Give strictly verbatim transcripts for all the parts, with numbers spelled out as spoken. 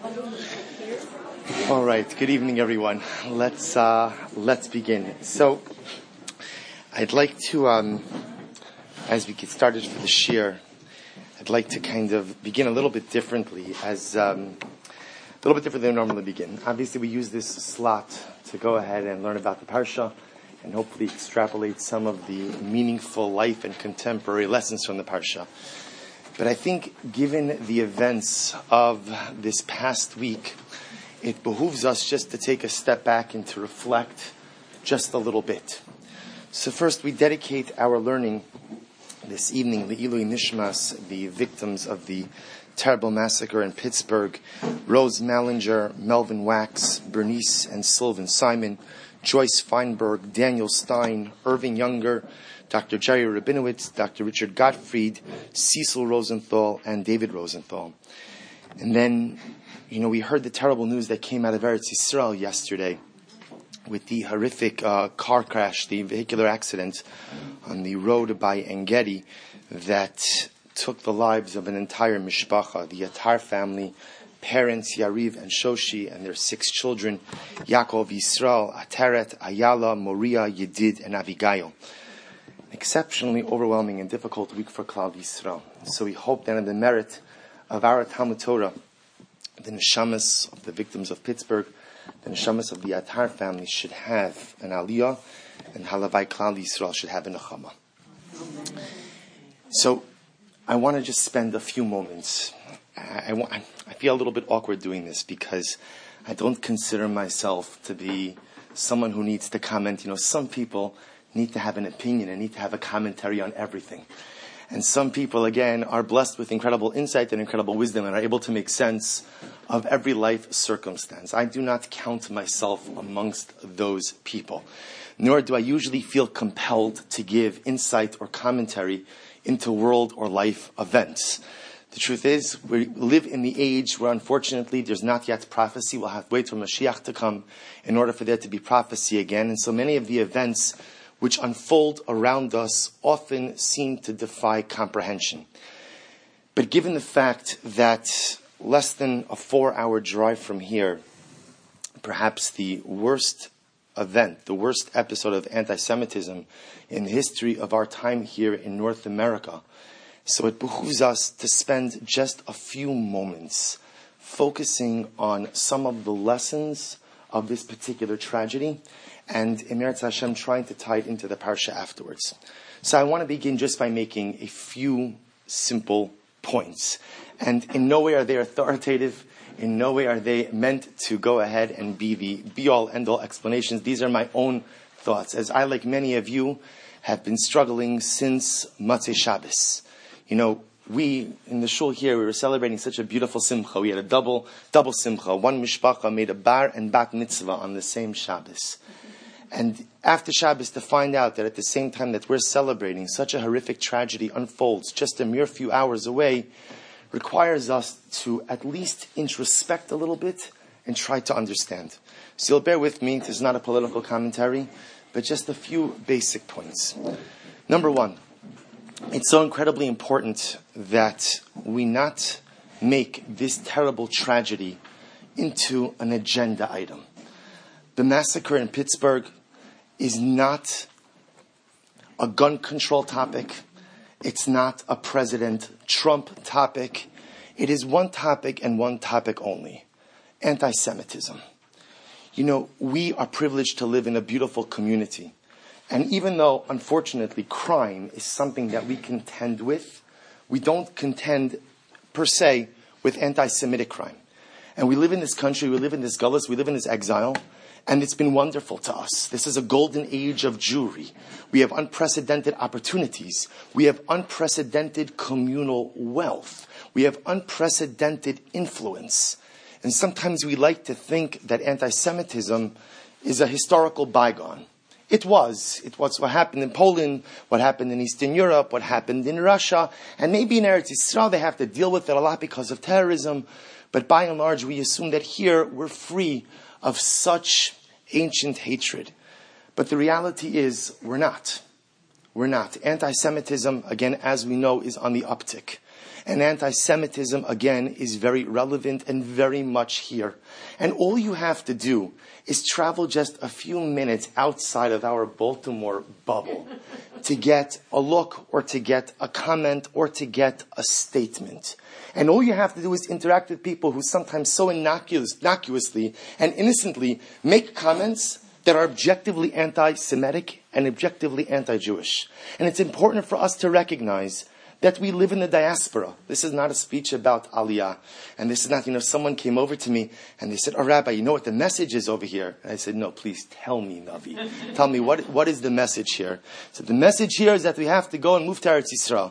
All right. Good evening, everyone. Let's uh, let's begin. So, I'd like to, um, as we get started for the shir, I'd like to kind of begin a little bit differently, as um, a little bit different than we normally begin. Obviously, we use this slot to go ahead and learn about the parsha, and hopefully extrapolate some of the meaningful life and contemporary lessons from the parsha. But I think, given the events of this past week, it behooves us just to take a step back and to reflect just a little bit. So first, we dedicate our learning this evening, Le'ilui Nishmas, the victims of the terrible massacre in Pittsburgh, Rose Mallinger, Melvin Wax, Bernice and Sylvan Simon, Joyce Feinberg, Daniel Stein, Irving Younger, Doctor Jerry Rabinowitz, Doctor Richard Gottfried, Cecil Rosenthal, and David Rosenthal. And then, you know, we heard the terrible news that came out of Eretz Yisrael yesterday with the horrific uh, car crash, the vehicular accident on the road by Engedi that took the lives of an entire mishpacha, the Yatar family, parents Yariv and Shoshi, and their six children, Yaakov, Yisrael, Ateret, Ayala, Moria, Yedid, and Avigail. An exceptionally overwhelming and difficult week for Klal Yisrael. So we hope that in the merit of our Talmud Torah, the neshamas of the victims of Pittsburgh, the neshamas of the Yatar family should have an aliyah, and Halavai Klal Yisrael should have a nechama. So, I want to just spend a few moments. I, I, I feel a little bit awkward doing this because I don't consider myself to be someone who needs to comment. You know, some people need to have an opinion and need to have a commentary on everything. And some people, again, are blessed with incredible insight and incredible wisdom and are able to make sense of every life circumstance. I do not count myself amongst those people, nor do I usually feel compelled to give insight or commentary into world or life events. The truth is, we live in the age where, unfortunately, there's not yet prophecy. We'll have to wait for Mashiach to come in order for there to be prophecy again. And so many of the events which unfold around us often seem to defy comprehension. But given the fact that less than a four-hour drive from here, perhaps the worst event, the worst episode of anti-Semitism in the history of our time here in North America, so it behooves us to spend just a few moments focusing on some of the lessons of this particular tragedy, and Emeretz Hashem trying to tie it into the parsha afterwards. So I want to begin just by making a few simple points. And in no way are they authoritative. In no way are they meant to go ahead and be the be-all, end-all explanations. These are my own thoughts, as I, like many of you, have been struggling since Motzei Shabbos. You know, we, in the shul here, we were celebrating such a beautiful simcha. We had a double, double simcha. One mishpacha made a bar and bat mitzvah on the same Shabbos. And after Shabbos, to find out that at the same time that we're celebrating, such a horrific tragedy unfolds just a mere few hours away, requires us to at least introspect a little bit and try to understand. So you'll bear with me, this is not a political commentary, but just a few basic points. Number one, it's so incredibly important that we not make this terrible tragedy into an agenda item. The massacre in Pittsburgh is not a gun control topic. It's not a President Trump topic. It is one topic and one topic only: anti-Semitism. You know, we are privileged to live in a beautiful community. And even though, unfortunately, crime is something that we contend with, we don't contend, per se, with anti-Semitic crime. And we live in this country, we live in this gullus, we live in this exile, and it's been wonderful to us. This is a golden age of Jewry. We have unprecedented opportunities. We have unprecedented communal wealth. We have unprecedented influence. And sometimes we like to think that anti-Semitism is a historical bygone. It was. It was what happened in Poland, what happened in Eastern Europe, what happened in Russia, and maybe in Eretz Yisrael they have to deal with it a lot because of terrorism. But by and large, we assume that here we're free of such ancient hatred. But the reality is, we're not. We're not. Anti-Semitism, again, as we know, is on the uptick. And anti-Semitism, again, is very relevant and very much here. And all you have to do is travel just a few minutes outside of our Baltimore bubble to get a look or to get a comment or to get a statement. And all you have to do is interact with people who sometimes so innocuous, innocuously and innocently make comments that are objectively anti-Semitic and objectively anti-Jewish. And it's important for us to recognize that we live in the diaspora. This is not a speech about Aliyah. And this is not, you know, someone came over to me and they said, oh, Rabbi, you know what the message is over here? And I said, no, please tell me, Navi. Tell me, what, what is the message here? So the message here is that we have to go and move to Eretz Yisrael.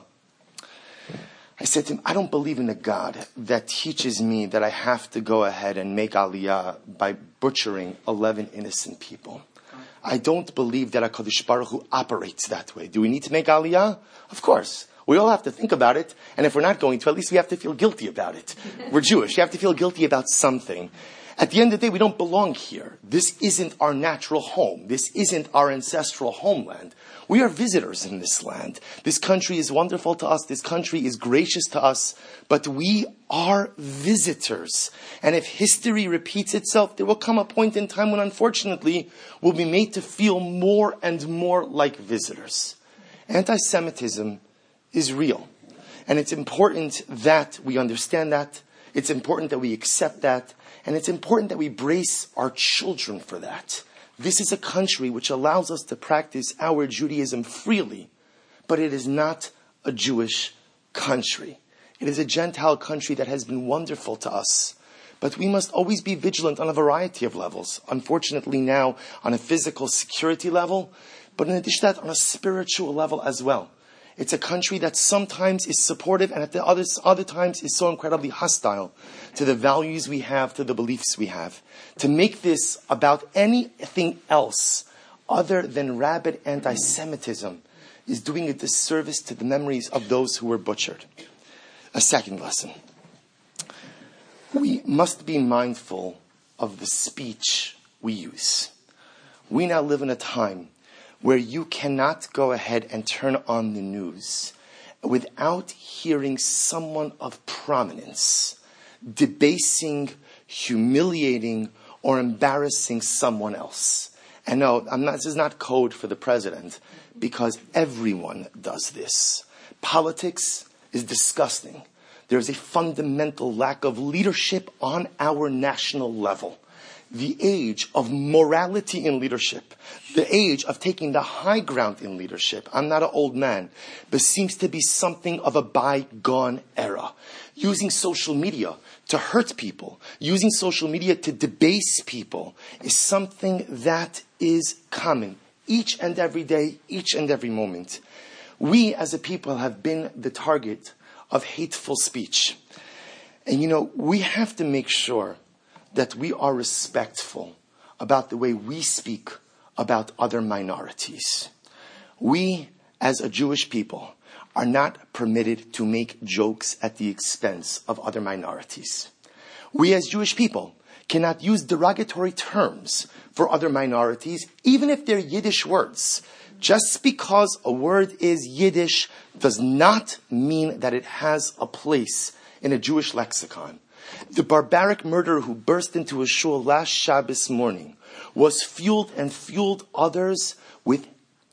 I said to him, I don't believe in a God that teaches me that I have to go ahead and make Aliyah by butchering eleven innocent people. I don't believe that HaKadosh Baruch Hu operates that way. Do we need to make Aliyah? Of course. We all have to think about it, and if we're not going to, at least we have to feel guilty about it. We're Jewish. You have to feel guilty about something. At the end of the day, we don't belong here. This isn't our natural home. This isn't our ancestral homeland. We are visitors in this land. This country is wonderful to us. This country is gracious to us. But we are visitors. And if history repeats itself, there will come a point in time when, unfortunately, we'll be made to feel more and more like visitors. Anti-Semitism is real. And it's important that we understand that. It's important that we accept that. And it's important that we brace our children for that. This is a country which allows us to practice our Judaism freely, but it is not a Jewish country. It is a Gentile country that has been wonderful to us. But we must always be vigilant on a variety of levels. Unfortunately now on a physical security level, but in addition to that on a spiritual level as well. It's a country that sometimes is supportive and at the other, other times is so incredibly hostile to the values we have, to the beliefs we have. To make this about anything else other than rabid anti-Semitism is doing a disservice to the memories of those who were butchered. A second lesson. We must be mindful of the speech we use. We now live in a time where you cannot go ahead and turn on the news without hearing someone of prominence debasing, humiliating, or embarrassing someone else. And no, I'm not, this is not code for the president, because everyone does this. Politics is disgusting. There's a fundamental lack of leadership on our national level. The age of morality in leadership, the age of taking the high ground in leadership, I'm not an old man, but seems to be something of a bygone era. Using social media to hurt people, using social media to debase people is something that is common each and every day, each and every moment. We as a people have been the target of hateful speech. And you know, we have to make sure that we are respectful about the way we speak about other minorities. We, as a Jewish people, are not permitted to make jokes at the expense of other minorities. We, as Jewish people, cannot use derogatory terms for other minorities, even if they're Yiddish words. Just because a word is Yiddish does not mean that it has a place in a Jewish lexicon. The barbaric murderer who burst into a shul last Shabbos morning was fueled and fueled others with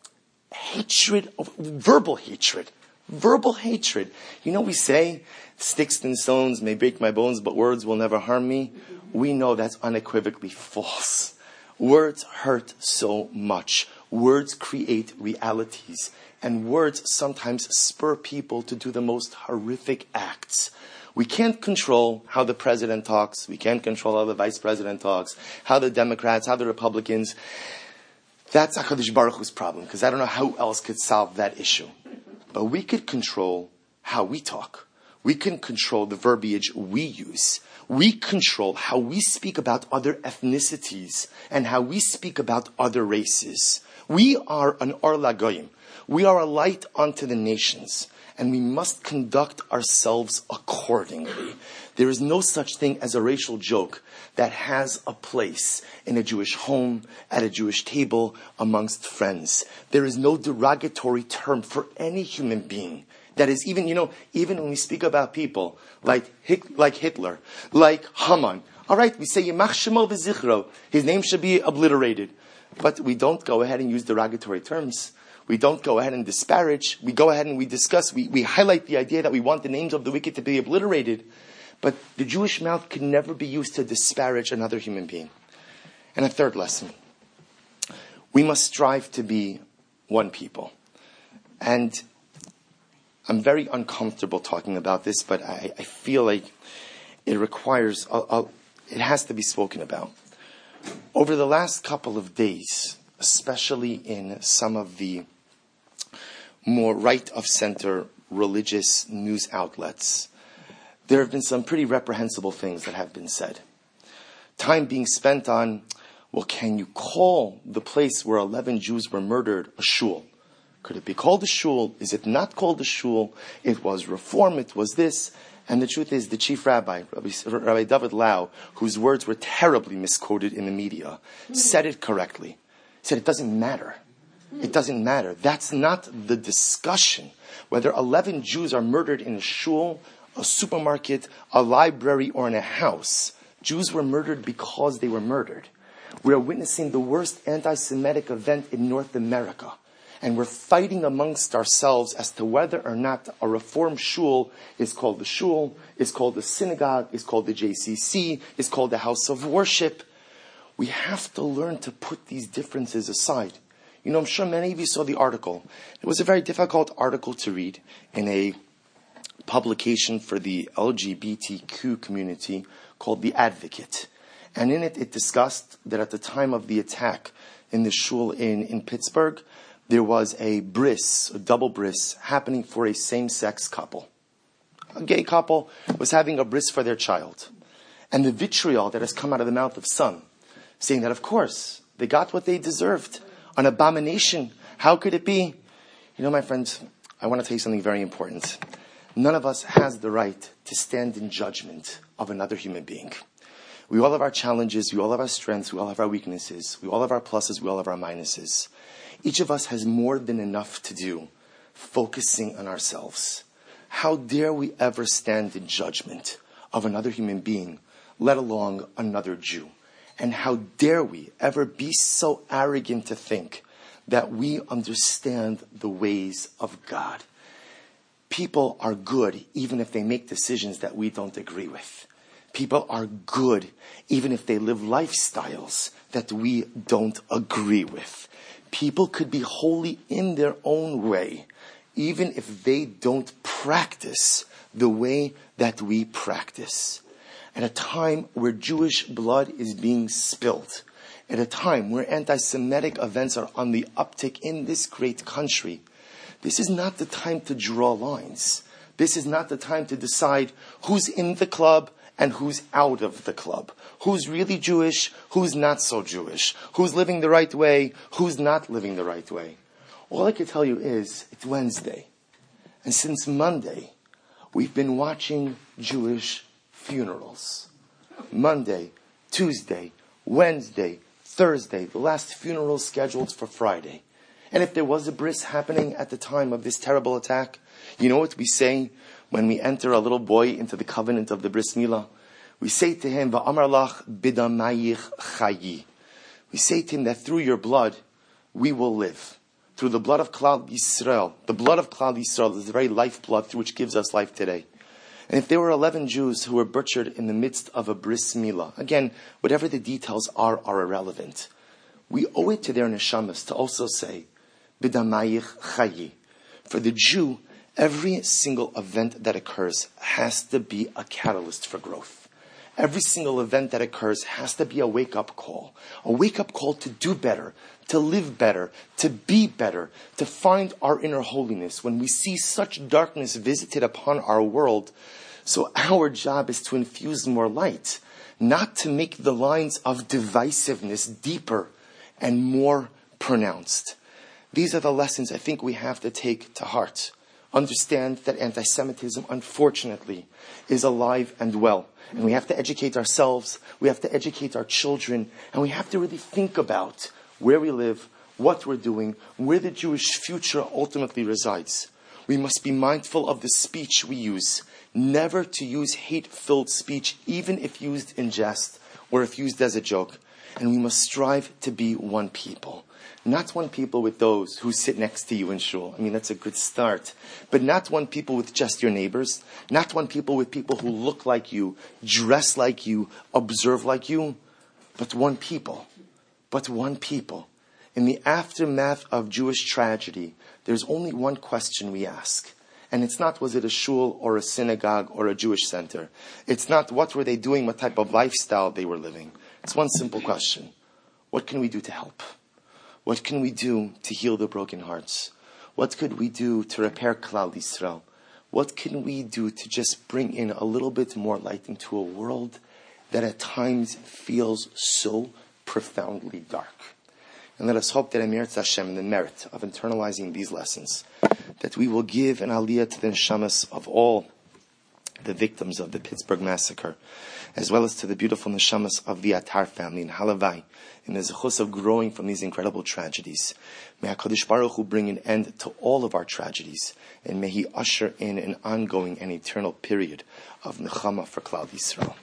hatred, verbal hatred, verbal hatred. You know, we say, sticks and stones may break my bones, but words will never harm me. We know that's unequivocally false. Words hurt so much. Words create realities. And words sometimes spur people to do the most horrific acts. We can't control how the president talks. We can't control how the vice president talks, how the Democrats, how the Republicans. That's HaKadosh Baruch Hu's problem, because I don't know how else could solve that issue. But we could control how we talk. We can control the verbiage we use. We control how we speak about other ethnicities and how we speak about other races. We are an Or LaGoyim. We are a light unto the nations. And we must conduct ourselves accordingly. There is no such thing as a racial joke that has a place in a Jewish home, at a Jewish table, amongst friends. There is no derogatory term for any human being That is even, you know, even when we speak about people like like Hitler, like Haman, all right, we say Yimach Shemo v'zichro, his name should be obliterated. But we don't go ahead and use derogatory terms. We don't go ahead and disparage. We go ahead and we discuss, we, we highlight the idea that we want the names of the wicked to be obliterated. But the Jewish mouth can never be used to disparage another human being. And a third lesson. We must strive to be one people. And I'm very uncomfortable talking about this, but I, I feel like it requires, a, a, it has to be spoken about. Over the last couple of days, especially in some of the more right-of-center religious news outlets, there have been some pretty reprehensible things that have been said. Time being spent on, well, can you call the place where eleven Jews were murdered a shul? Could it be called a shul? Is it not called a shul? It was reform, it was this. And the truth is, the chief rabbi, Rabbi, Rabbi David Lau, whose words were terribly misquoted in the media, said it correctly. He said, it doesn't matter. It doesn't matter. That's not the discussion. Whether eleven Jews are murdered in a shul, a supermarket, a library, or in a house, Jews were murdered because they were murdered. We are witnessing the worst anti-Semitic event in North America. And we're fighting amongst ourselves as to whether or not a reform shul is called the shul, is called the synagogue, is called the J C C, is called the house of worship. We have to learn to put these differences aside. You know, I'm sure many of you saw the article. It was a very difficult article to read in a publication for the L G B T Q community called The Advocate. And in it, it discussed that at the time of the attack in the shul in, in Pittsburgh, there was a bris, a double bris, happening for a same-sex couple. A gay couple was having a bris for their child. And the vitriol that has come out of the mouth of some, saying that, of course, they got what they deserved. An abomination. How could it be? You know, my friends, I want to tell you something very important. None of us has the right to stand in judgment of another human being. We all have our challenges, we all have our strengths, we all have our weaknesses, we all have our pluses, we all have our minuses. Each of us has more than enough to do focusing on ourselves. How dare we ever stand in judgment of another human being, let alone another Jew? And how dare we ever be so arrogant to think that we understand the ways of God? People are good even if they make decisions that we don't agree with. People are good even if they live lifestyles that we don't agree with. People could be holy in their own way, even if they don't practice the way that we practice. At a time where Jewish blood is being spilled, at a time where anti-Semitic events are on the uptick in this great country, this is not the time to draw lines. This is not the time to decide who's in the club and who's out of the club. Who's really Jewish, who's not so Jewish. Who's living the right way, who's not living the right way. All I can tell you is, it's Wednesday. And since Monday, we've been watching Jewish funerals. Monday, Tuesday, Wednesday, Thursday, the last funeral scheduled for Friday. And if there was a bris happening at the time of this terrible attack, you know what we say when we enter a little boy into the covenant of the bris milah? We say to him, Va'amar lach bidamayich chayi. We say to him that through your blood, we will live. Through the blood of Klal Yisrael. The blood of Klal Yisrael is the very lifeblood through which gives us life today. And if there were eleven Jews who were butchered in the midst of a bris milah, again, whatever the details are, are irrelevant. We owe it to their neshamas to also say, Bidamayich chayi. For the Jew, every single event that occurs has to be a catalyst for growth. Every single event that occurs has to be a wake-up call. A wake-up call to do better, to live better, to be better, to find our inner holiness. When we see such darkness visited upon our world, so our job is to infuse more light, not to make the lines of divisiveness deeper and more pronounced. These are the lessons I think we have to take to heart. Understand that anti-Semitism, unfortunately, is alive and well. And we have to educate ourselves, we have to educate our children, and we have to really think about where we live, what we're doing, where the Jewish future ultimately resides. We must be mindful of the speech we use. Never to use hate-filled speech, even if used in jest or if used as a joke. And we must strive to be one people. Not one people with those who sit next to you in shul. I mean, that's a good start. But not one people with just your neighbors. Not one people with people who look like you, dress like you, observe like you. But one people. But one people. In the aftermath of Jewish tragedy, there's only one question we ask. And it's not, was it a shul or a synagogue or a Jewish center? It's not, what were they doing, what type of lifestyle they were living? It's one simple question. What can we do to help? What can we do to heal the broken hearts? What could we do to repair Klal Yisrael? What can we do to just bring in a little bit more light into a world that at times feels so profoundly dark? And let us hope that Emirat Hashem, in the merit of internalizing these lessons, that we will give an aliyah to the neshamas of all the victims of the Pittsburgh massacre, as well as to the beautiful neshamas of the Atar family in Halavai, in the zechus of growing from these incredible tragedies. May HaKadosh Baruch Hu bring an end to all of our tragedies, and may He usher in an ongoing and eternal period of nechama for Klal Yisrael.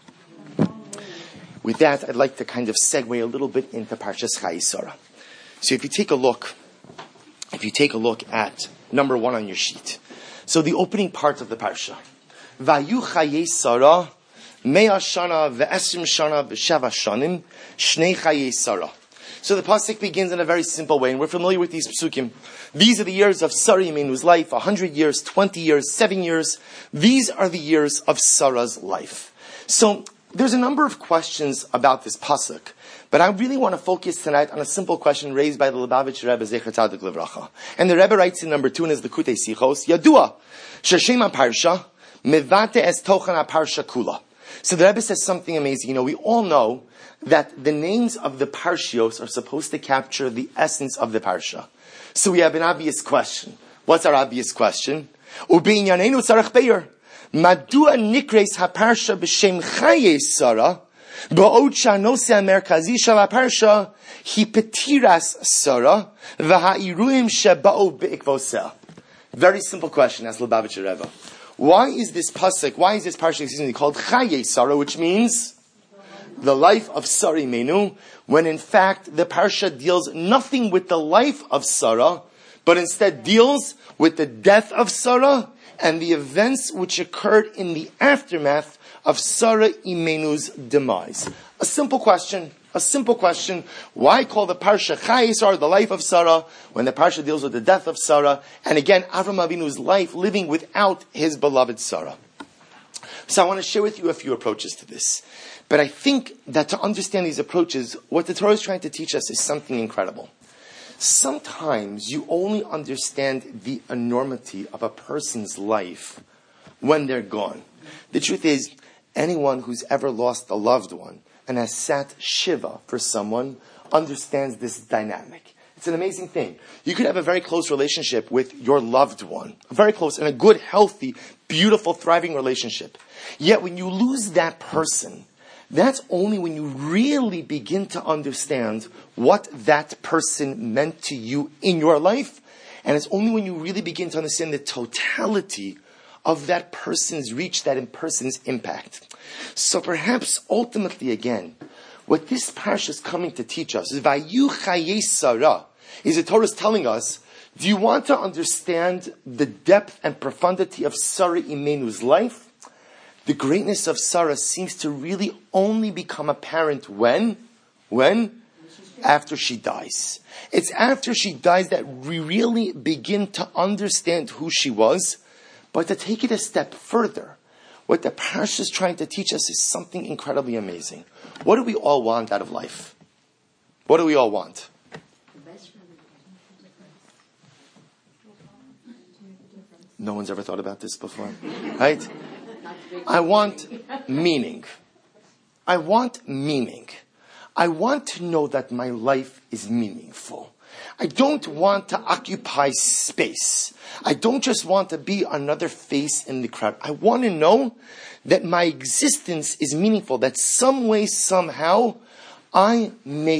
With that, I'd like to kind of segue a little bit into Parshas Chayei Sarah. So if you take a look, if you take a look at number one on your sheet. So the opening part of the parsha. Vayu Chayei Sarah, Mea Shana ve'esrim Shana v'sheva Shanim, Shnei Chayei Sarah. So the pasuk begins in a very simple way, and we're familiar with these psukim. These are the years of Sarah Imenu's life, a hundred years, twenty years, seven years. These are the years of Sarah's life. So there's a number of questions about this pasuk. But I really want to focus tonight on a simple question raised by the Lubavitch Rebbe Zecher Tzadik Livracha. And the Rebbe writes in number two in his Likutei Sichos, Yadua, Sheshem HaParsha, Mevate Es Tochan HaParsha Kula. So the Rebbe says something amazing. You know, we all know that the names of the Parshios are supposed to capture the essence of the Parsha. So we have an obvious question. What's our obvious question? Ubein Yanenu Tzarech Beir. Madua Nikres HaParsha B'Shem Chayei Sarah, Ba'od Shanose HaMerkazi Shel HaParsha, Hi Petiras Sarah, V'ha'iruim Sheba'o Be'ikvoseh. Very simple question, as Lubavitch Rebbe. Why is this pasuk, why is this parsha, excuse me, called Chayei Sarah, which means the life of Sarah Imenu, when in fact the parsha deals nothing with the life of Sarah, but instead deals with the death of Sarah and the events which occurred in the aftermath of Sarah Imenu's demise. A simple question, a simple question. Why call the parsha Chayei Sarah, the life of Sarah, when the parsha deals with the death of Sarah, and again, Avram Avinu's life living without his beloved Sarah? So I want to share with you a few approaches to this. But I think that to understand these approaches, what the Torah is trying to teach us is something incredible. Sometimes you only understand the enormity of a person's life when they're gone. The truth is, anyone who's ever lost a loved one and has sat Shiva for someone understands this dynamic. It's an amazing thing. You could have a very close relationship with your loved one. A very close and a good, healthy, beautiful, thriving relationship. Yet when you lose that person, that's only when you really begin to understand what that person meant to you in your life. And it's only when you really begin to understand the totality of that person's reach, that person's impact. So perhaps ultimately again, what this parsha is coming to teach us is Vayu Chayei Sarah, is the Torah is telling us, do you want to understand the depth and profundity of Sarah Imenu's life? The greatness of Sarah seems to really only become apparent when? When? After she dies. It's after she dies that we really begin to understand who she was. But to take it a step further, what the parsha is trying to teach us is something incredibly amazing. What do we all want out of life? What do we all want? No one's ever thought about this before, right? I want meaning. I want meaning. I want to know that my life is meaningful. I don't want to occupy space. I don't just want to be another face in the crowd. I want to know that my existence is meaningful, that some way, somehow, I make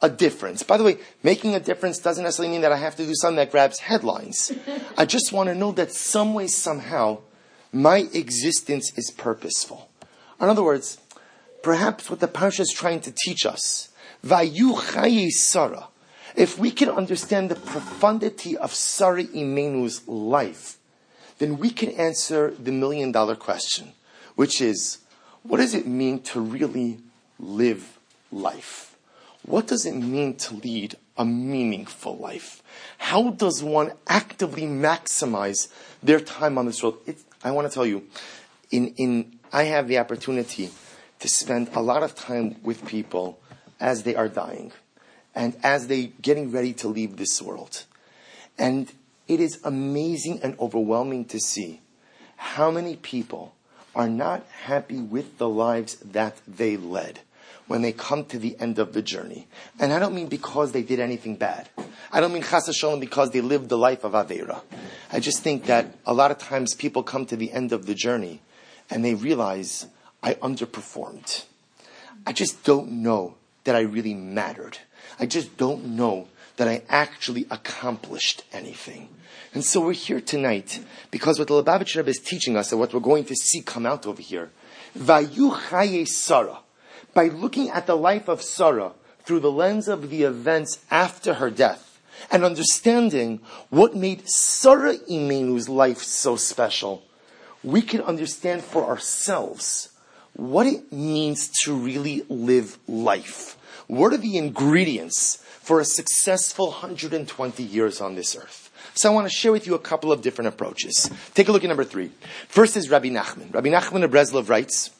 a difference. By the way, making a difference doesn't necessarily mean that I have to do something that grabs headlines. I just want to know that some way, somehow, my existence is purposeful. In other words, perhaps what the Parsha is trying to teach us, Vayu Chaye Sarah, if we can understand the profundity of Sarah Imenu's life, then we can answer the million dollar question, which is, what does it mean to really live life? What does it mean to lead a meaningful life? How does one actively maximize their time on this world? It's, I want to tell you, in, in I have the opportunity to spend a lot of time with people as they are dying and as they getting ready to leave this world. And it is amazing and overwhelming to see how many people are not happy with the lives that they led when they come to the end of the journey. And I don't mean because they did anything bad. I don't mean chas v'shalom because they lived the life of Aveira. I just think that a lot of times people come to the end of the journey and they realize, I underperformed. I just don't know that I really mattered. I just don't know that I actually accomplished anything. And so we're here tonight because what the Lubavitcher Rebbe is teaching us and what we're going to see come out over here, Vayu Chaye Sarah, by looking at the life of Sarah through the lens of the events after her death and understanding what made Sarah Imenu's life so special, we can understand for ourselves what it means to really live life. What are the ingredients for a successful one hundred twenty years on this earth? So I want to share with you a couple of different approaches. Take a look at number three. First is Rabbi Nachman. Rabbi Nachman of Breslov writes,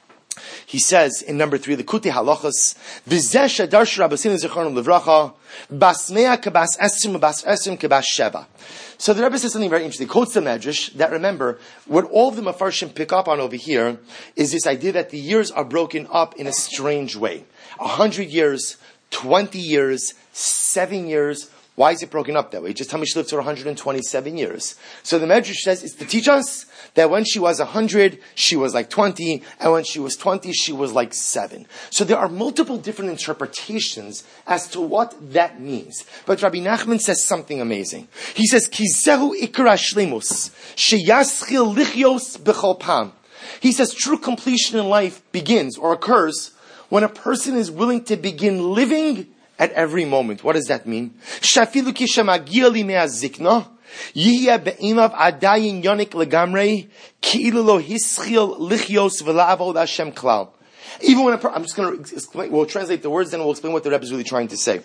he says in number three, the Kuti Halachas, V'zeh shedarsh Rabbeinu Zichrono Livracha, Bas Mea Kebas Esrim Bas Esrim Kebas Sheva. So the Rebbe says something very interesting. He quotes the Medrash that, remember, what all of the Mefarshim pick up on over here is this idea that the years are broken up in a strange way. A hundred years, twenty years, seven years. Why is it broken up that way? Just tell me she lived for one hundred twenty-seven years. So the Medrash says it's to teach us that when she was one hundred, she was like twenty, and when she was twenty, she was like seven. So there are multiple different interpretations as to what that means. But Rabbi Nachman says something amazing. He says, Kizehu ikra shlemus, sheyaschil lichyos b'chol pam. He says true completion in life begins or occurs when a person is willing to begin living at every moment. What does that mean? Shafilu kishamagia li me'azikna, yihya be'inav adayin yonik legamrei, ki'ilu lo hischil lichyos v'la'avod Hashem klal. Even when a per- I'm just going to explain, we'll translate the words, then we'll explain what the Rebbe is really trying to say.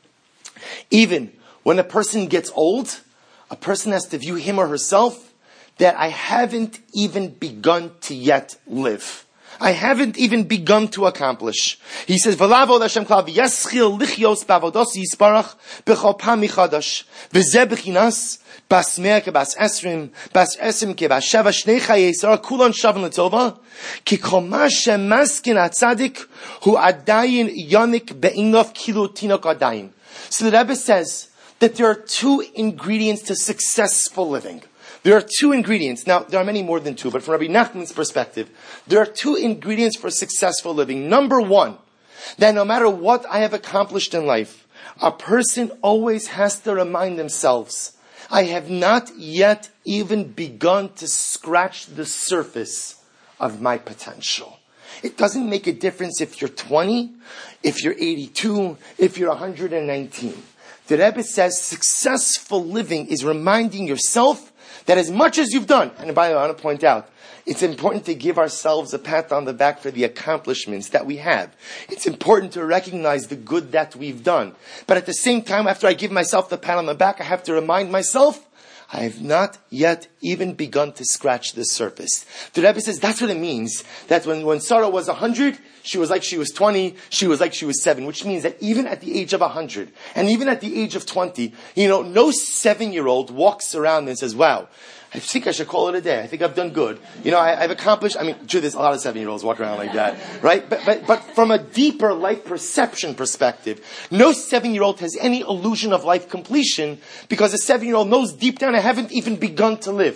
Even when a person gets old, a person has to view him or herself that I haven't even begun to yet live. I haven't even begun to accomplish. He says, "V'lavod Hashem klal v'yaschil lichyos b'avodos yisparach b'chol pam michadash v'zeh b'chinas bas mea kebas esrim bas esrim kebas sheva shnei chayei sarah kulon shavin l'tova ki kol ma shemaskin atzadik hu adayin yonik be'inov kilu tinok adayin." So the Rebbe says that there are two ingredients to successful living. There are two ingredients. Now, there are many more than two, but from Rabbi Nachman's perspective, there are two ingredients for successful living. Number one, that no matter what I have accomplished in life, a person always has to remind themselves, I have not yet even begun to scratch the surface of my potential. It doesn't make a difference if you're twenty, if you're eighty-two, if you're one hundred nineteen. The Rebbe says successful living is reminding yourself that as much as you've done, and by the way, I want to point out, it's important to give ourselves a pat on the back for the accomplishments that we have. It's important to recognize the good that we've done. But at the same time, after I give myself the pat on the back, I have to remind myself, I have not yet even begun to scratch the surface. The Rebbe says that's what it means. That when, when Sarah was one hundred, she was like she was twenty, she was like she was seven, which means that even at the age of one hundred, and even at the age of twenty, you know, no seven-year-old walks around and says, wow, I think I should call it a day. I think I've done good. You know, I, I've accomplished, I mean, sure, there's a lot of seven-year-olds walk around like that, right? But, but, but from a deeper life perception perspective, no seven-year-old has any illusion of life completion because a seven-year-old knows deep down I haven't even begun to live.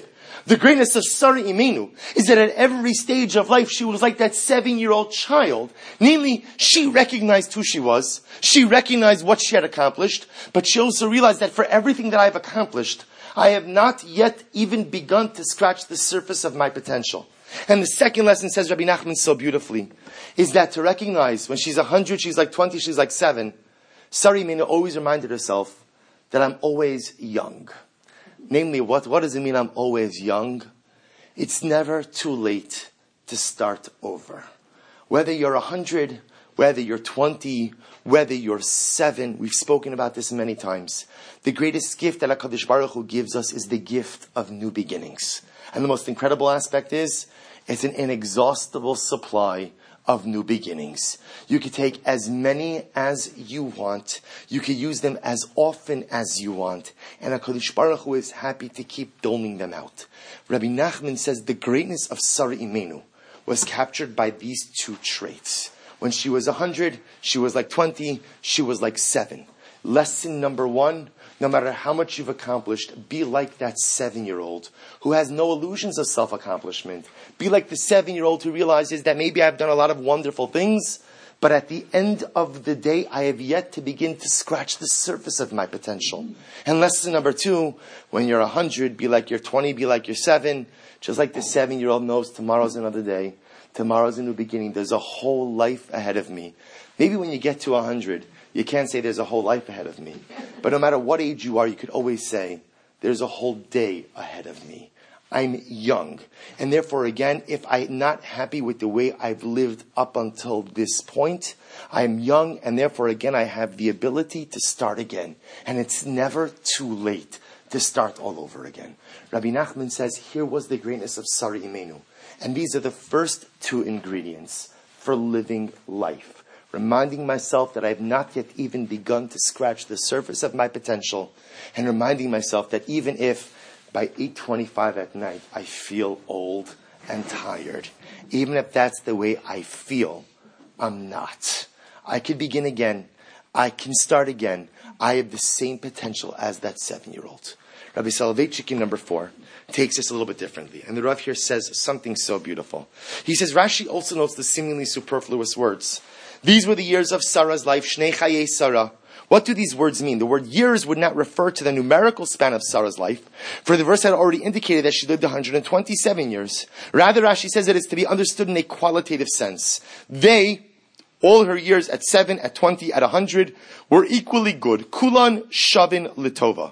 The greatness of Sarah Imenu is that at every stage of life, she was like that seven-year-old child. Namely, she recognized who she was. She recognized what she had accomplished. But she also realized that for everything that I have accomplished, I have not yet even begun to scratch the surface of my potential. And the second lesson, says Rabbi Nachman so beautifully, is that to recognize when she's a hundred, she's like twenty, she's like seven. Sarah Imenu always reminded herself that I'm always young. Namely, what, what does it mean I'm always young? It's never too late to start over. Whether you're a hundred, whether you're twenty, whether you're seven, we've spoken about this many times. The greatest gift that HaKadosh Baruch Hu gives us is the gift of new beginnings. And the most incredible aspect is, it's an inexhaustible supply of new beginnings. You can take as many as you want. You can use them as often as you want. And HaKadosh Baruch Hu is happy to keep doling them out. Rabbi Nachman says the greatness of Sarah Imenu was captured by these two traits. When she was a hundred, she was like twenty, she was like seven. Lesson number one, no matter how much you've accomplished, be like that seven-year-old who has no illusions of self-accomplishment. Be like the seven-year-old who realizes that maybe I've done a lot of wonderful things, but at the end of the day, I have yet to begin to scratch the surface of my potential. And lesson number two, when you're a hundred, be like you're twenty, be like you're seven. Just like the seven-year-old knows tomorrow's another day. Tomorrow's a new beginning. There's a whole life ahead of me. Maybe when you get to a hundred, you can't say there's a whole life ahead of me. But no matter what age you are, you could always say, there's a whole day ahead of me. I'm young. And therefore, again, if I'm not happy with the way I've lived up until this point, I'm young, and therefore, again, I have the ability to start again. And it's never too late to start all over again. Rabbi Nachman says, here was the greatness of Sarah Imenu. And these are the first two ingredients for living life. Reminding myself that I have not yet even begun to scratch the surface of my potential, and reminding myself that even if by eight twenty-five at night I feel old and tired, even if that's the way I feel, I'm not. I can begin again. I can start again. I have the same potential as that seven-year-old. Rabbi Soloveitchik in number four takes this a little bit differently. And the Rav here says something so beautiful. He says, Rashi also notes the seemingly superfluous words. These were the years of Sarah's life, Shnei Chayei Sarah. What do these words mean? The word years would not refer to the numerical span of Sarah's life, for the verse had already indicated that she lived one hundred twenty-seven years. Rather, Rashi says that it's to be understood in a qualitative sense. They, all her years at seven, at twenty, at one hundred, were equally good. Kulan Shavin Litova.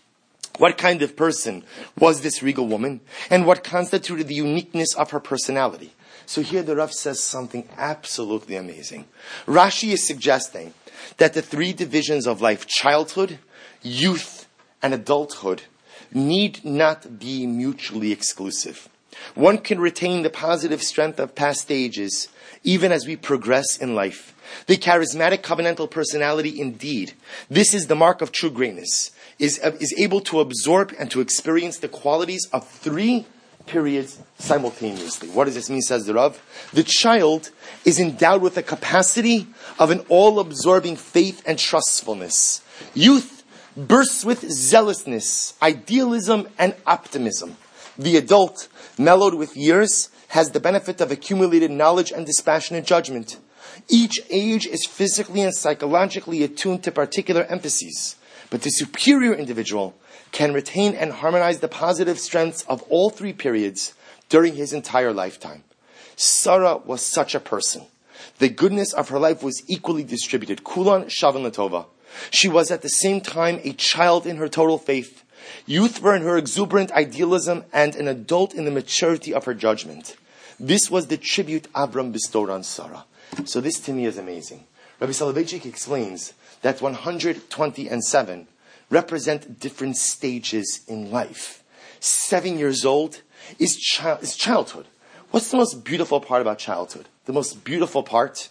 What kind of person was this regal woman? And what constituted the uniqueness of her personality? So here the Rav says something absolutely amazing. Rashi is suggesting that the three divisions of life, childhood, youth, and adulthood, need not be mutually exclusive. One can retain the positive strength of past stages, even as we progress in life. The charismatic covenantal personality, indeed, this is the mark of true greatness, is, uh, is able to absorb and to experience the qualities of three periods simultaneously. What does this mean, says the Rav? The child is endowed with the capacity of an all-absorbing faith and trustfulness. Youth bursts with zealousness, idealism, and optimism. The adult, mellowed with years, has the benefit of accumulated knowledge and dispassionate judgment. Each age is physically and psychologically attuned to particular emphases, but the superior individual can retain and harmonize the positive strengths of all three periods during his entire lifetime. Sarah was such a person. The goodness of her life was equally distributed. Kulan Shavin Latova. She was at the same time a child in her total faith, youthful in her exuberant idealism, and an adult in the maturity of her judgment. This was the tribute Avram bestowed on Sarah. So this to me is amazing. Rabbi Soloveitchik explains that one hundred twenty and seven represent different stages in life. Seven years old is, chi- is childhood. What's the most beautiful part about childhood? The most beautiful part?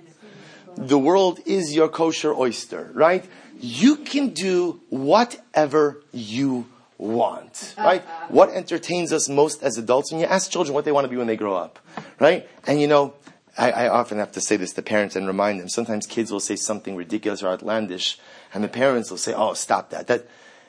The world is your kosher oyster, right? You can do whatever you want, right? What entertains us most as adults? When you ask children what they want to be when they grow up, right? And you know, I, I often have to say this to parents and remind them. Sometimes kids will say something ridiculous or outlandish, and the parents will say, "Oh, stop that." That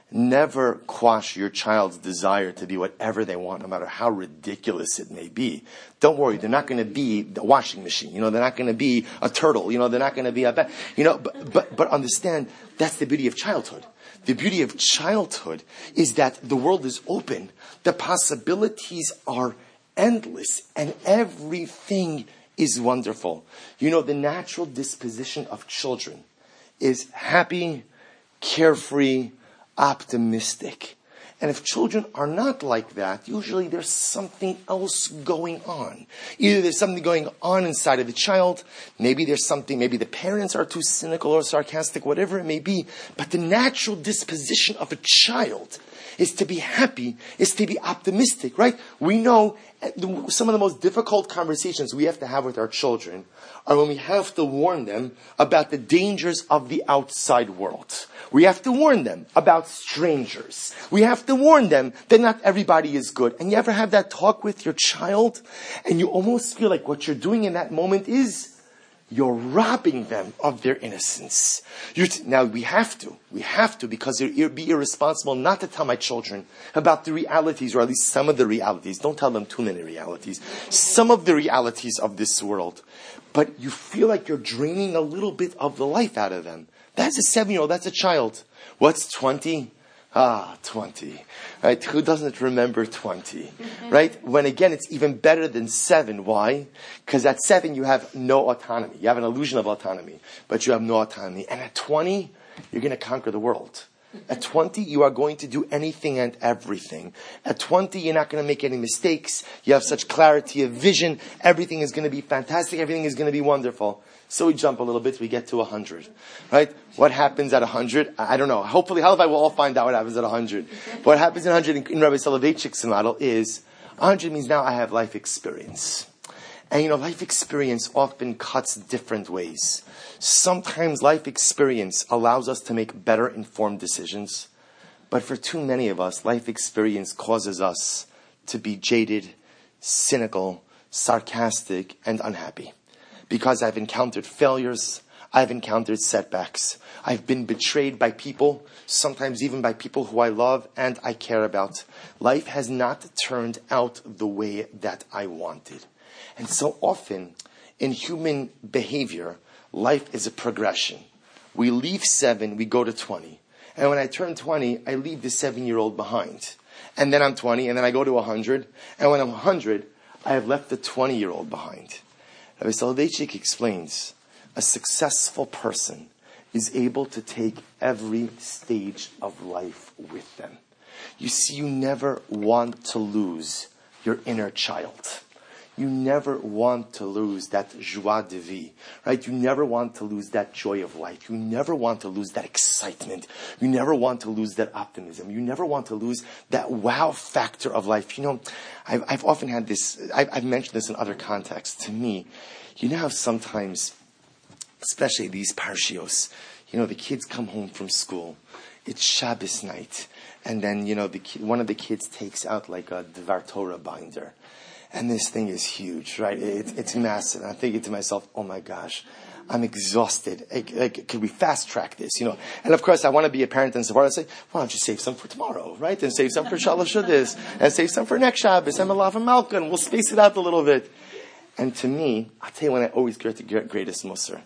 never quash your child's desire to be whatever they want, no matter how ridiculous it may be. Don't worry, they're not going to be the washing machine. You know, they're not going to be a turtle. You know, they're not going to be a bat. You know, but, but, but understand, that's the beauty of childhood. The beauty of childhood is that the world is open. The possibilities are endless, and everything is wonderful. You know, the natural disposition of children is happy, carefree, optimistic. And if children are not like that, usually there's something else going on. Either there's something going on inside of the child, maybe there's something, maybe the parents are too cynical or sarcastic, whatever it may be, but the natural disposition of a child is to be happy, is to be optimistic, right? We know some of the most difficult conversations we have to have with our children are when we have to warn them about the dangers of the outside world. We have to warn them about strangers. We have to warn them that not everybody is good. And you ever have that talk with your child, and you almost feel like what you're doing in that moment is you're robbing them of their innocence. You're t- now, we have to. We have to, because it would be irresponsible not to tell my children about the realities, or at least some of the realities. Don't tell them too many realities. Some of the realities of this world. But you feel like you're draining a little bit of the life out of them. That's a seven-year-old. That's a child. What's twenty? Ah, twenty. Right? Who doesn't remember twenty? Right? When again, it's even better than seven. Why? Because at seven, you have no autonomy. You have an illusion of autonomy, but you have no autonomy. And at twenty, you're going to conquer the world. At twenty, you are going to do anything and everything. At twenty, you're not going to make any mistakes. You have such clarity of vision. Everything is going to be fantastic. Everything is going to be wonderful. So we jump a little bit, we get to one hundred. Right? What happens at one hundred? I don't know. Hopefully, Halabai will all find out what happens at one hundred. But what happens at one hundred in, in Rabbi Soloveitchik's model is, one hundred means now I have life experience. And you know, life experience often cuts different ways. Sometimes life experience allows us to make better informed decisions. But for too many of us, life experience causes us to be jaded, cynical, sarcastic, and unhappy. Because I've encountered failures, I've encountered setbacks. I've been betrayed by people, sometimes even by people who I love and I care about. Life has not turned out the way that I wanted. And so often, in human behavior, life is a progression. We leave seven, we go to twenty. And when I turn twenty, I leave the seven-year-old behind. And then I'm twenty, and then I go to one hundred. And when I'm one hundred, I have left the twenty-year-old behind. Rabbi Soloveitchik explains, a successful person is able to take every stage of life with them. You see, you never want to lose your inner child. You never want to lose that joie de vie, right? You never want to lose that joy of life. You never want to lose that excitement. You never want to lose that optimism. You never want to lose that wow factor of life. You know, I've, I've often had this, I've, I've mentioned this in other contexts. To me, you know how sometimes, especially these parshios, you know, the kids come home from school. It's Shabbos night. And then, you know, the ki- one of the kids takes out like a Dvar Torah binder. And this thing is huge, right? It, it's massive. And I'm thinking to myself, oh my gosh, I'm exhausted. Like, like, could we fast track this? You know, and of course I want to be a parent and support. I say, why don't you save some for tomorrow, right? And save some for Shalosh Shabbos, and save some for next Shabbos, and Malav and Malka, and we'll space it out a little bit. And to me, I'll tell you when I always get the greatest Musar.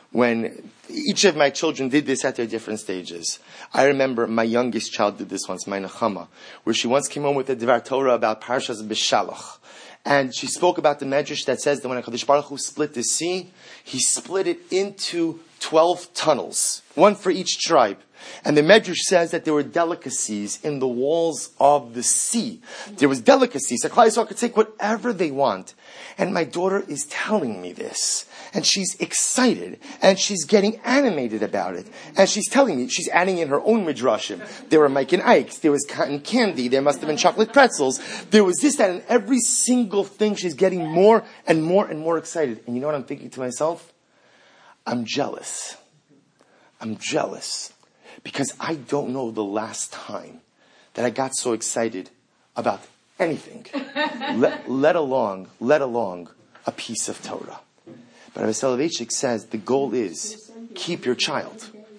When each of my children did this at their different stages. I remember my youngest child did this once, my Nechama, where she once came home with a Dvar Torah about Parshas B'Shalach. And she spoke about the Medrash that says that when HaKadosh Baruch Hu split the sea, he split it into twelve tunnels, one for each tribe. And the Medrash says that there were delicacies in the walls of the sea. There was delicacies. So Klal Yisrael could take whatever they want. And my daughter is telling me this. And she's excited. And she's getting animated about it. And she's telling me, she's adding in her own midrashim. There were Mike and Ike's. There was cotton candy. There must have been chocolate pretzels. There was this, that, and every single thing she's getting more and more and more excited. And you know what I'm thinking to myself? I'm jealous. I'm jealous. Because I don't know the last time that I got so excited about anything, let, let alone, let alone a piece of Torah. But Rabbi Soloveitchik says the goal is keep your child.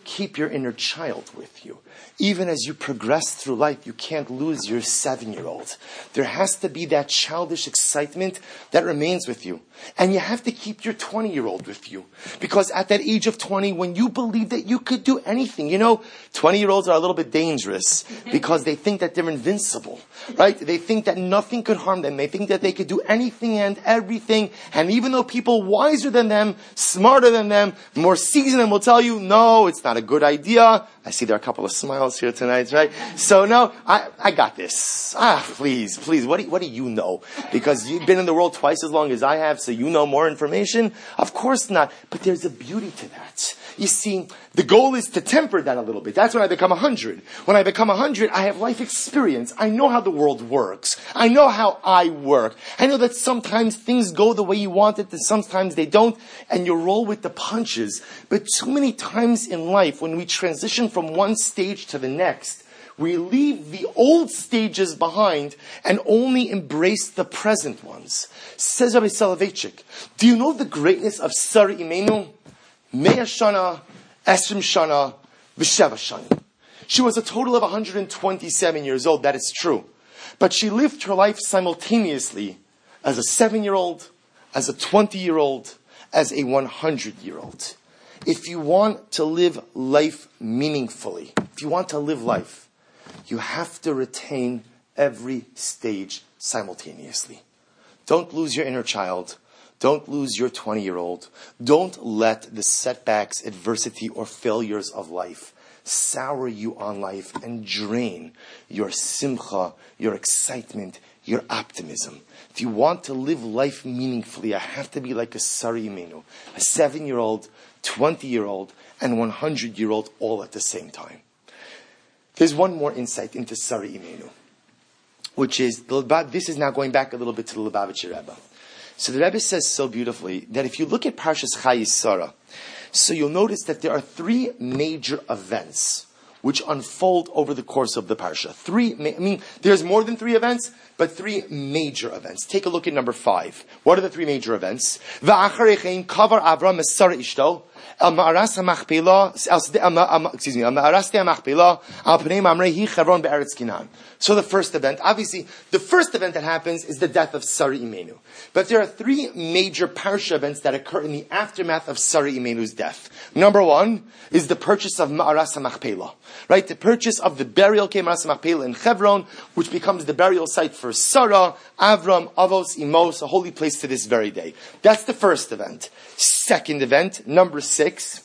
keep your inner child with you. Even as you progress through life, you can't lose your seven-year-old. There has to be that childish excitement that remains with you. And you have to keep your twenty-year-old with you. Because at that age of twenty, when you believe that you could do anything, you know, twenty-year-olds are a little bit dangerous because they think that they're invincible, right? They think that nothing could harm them. They think that they could do anything and everything. And even though people wiser than them, smarter than them, more seasoned than them will tell you, no, it's not a good idea. I see there are a couple of smiles here tonight, right? So no, I, I got this. Ah, please, please, what do, what do you know? Because you've been in the world twice as long as I have, so you know more information? Of course not. But there's a beauty to that. You see, the goal is to temper that a little bit. That's when I become a hundred. When I become a hundred, I have life experience. I know how the world works. I know how I work. I know that sometimes things go the way you want it, and sometimes they don't, and you roll with the punches. But too many times in life, when we transition from one stage to the next, we leave the old stages behind and only embrace the present ones. Says Rabbi Soloveitchik, do you know the greatness of Sara Imenu? Mea Shana, Esrim Shana, V'Sheva Shana. She was a total of one hundred twenty-seven years old, that is true. But she lived her life simultaneously as a seven-year-old, as a twenty-year-old, as a one hundred-year-old. If you want to live life meaningfully, if you want to live life, you have to retain every stage simultaneously. Don't lose your inner child. Don't lose your twenty-year-old. Don't let the setbacks, adversity, or failures of life sour you on life and drain your simcha, your excitement, your optimism. If you want to live life meaningfully, you have to be like a Sara Imenu, a seven-year-old, twenty-year-old, and one hundred-year-old all at the same time. There's one more insight into Sara Imenu, which is, this is now going back a little bit to the Lubavitcher Rebbe. So the Rebbe says so beautifully that if you look at Parshas Chayei Sarah, so you'll notice that there are three major events which unfold over the course of the Parsha. Three, I mean, there's more than three events, but three major events. Take a look at number five. What are the three major events? V'acharechein kavar Avram es Sarah ishto, el ma'aras ha'machpelah, excuse me, el ma'aras ha'machpelah, al pnei mamrei hi Chevron be'eretz Canaan. So the first event, obviously, the first event that happens is the death of Sara Imenu. But there are three major Parsha events that occur in the aftermath of Sara Imenu's death. Number one is the purchase of Ma'aras HaMachpelah. Right? The purchase of the burial came Ma'aras HaMachpelah in Hebron, which becomes the burial site for Sarah, Avram, Avos, Imos, a holy place to this very day. That's the first event. Second event, number six,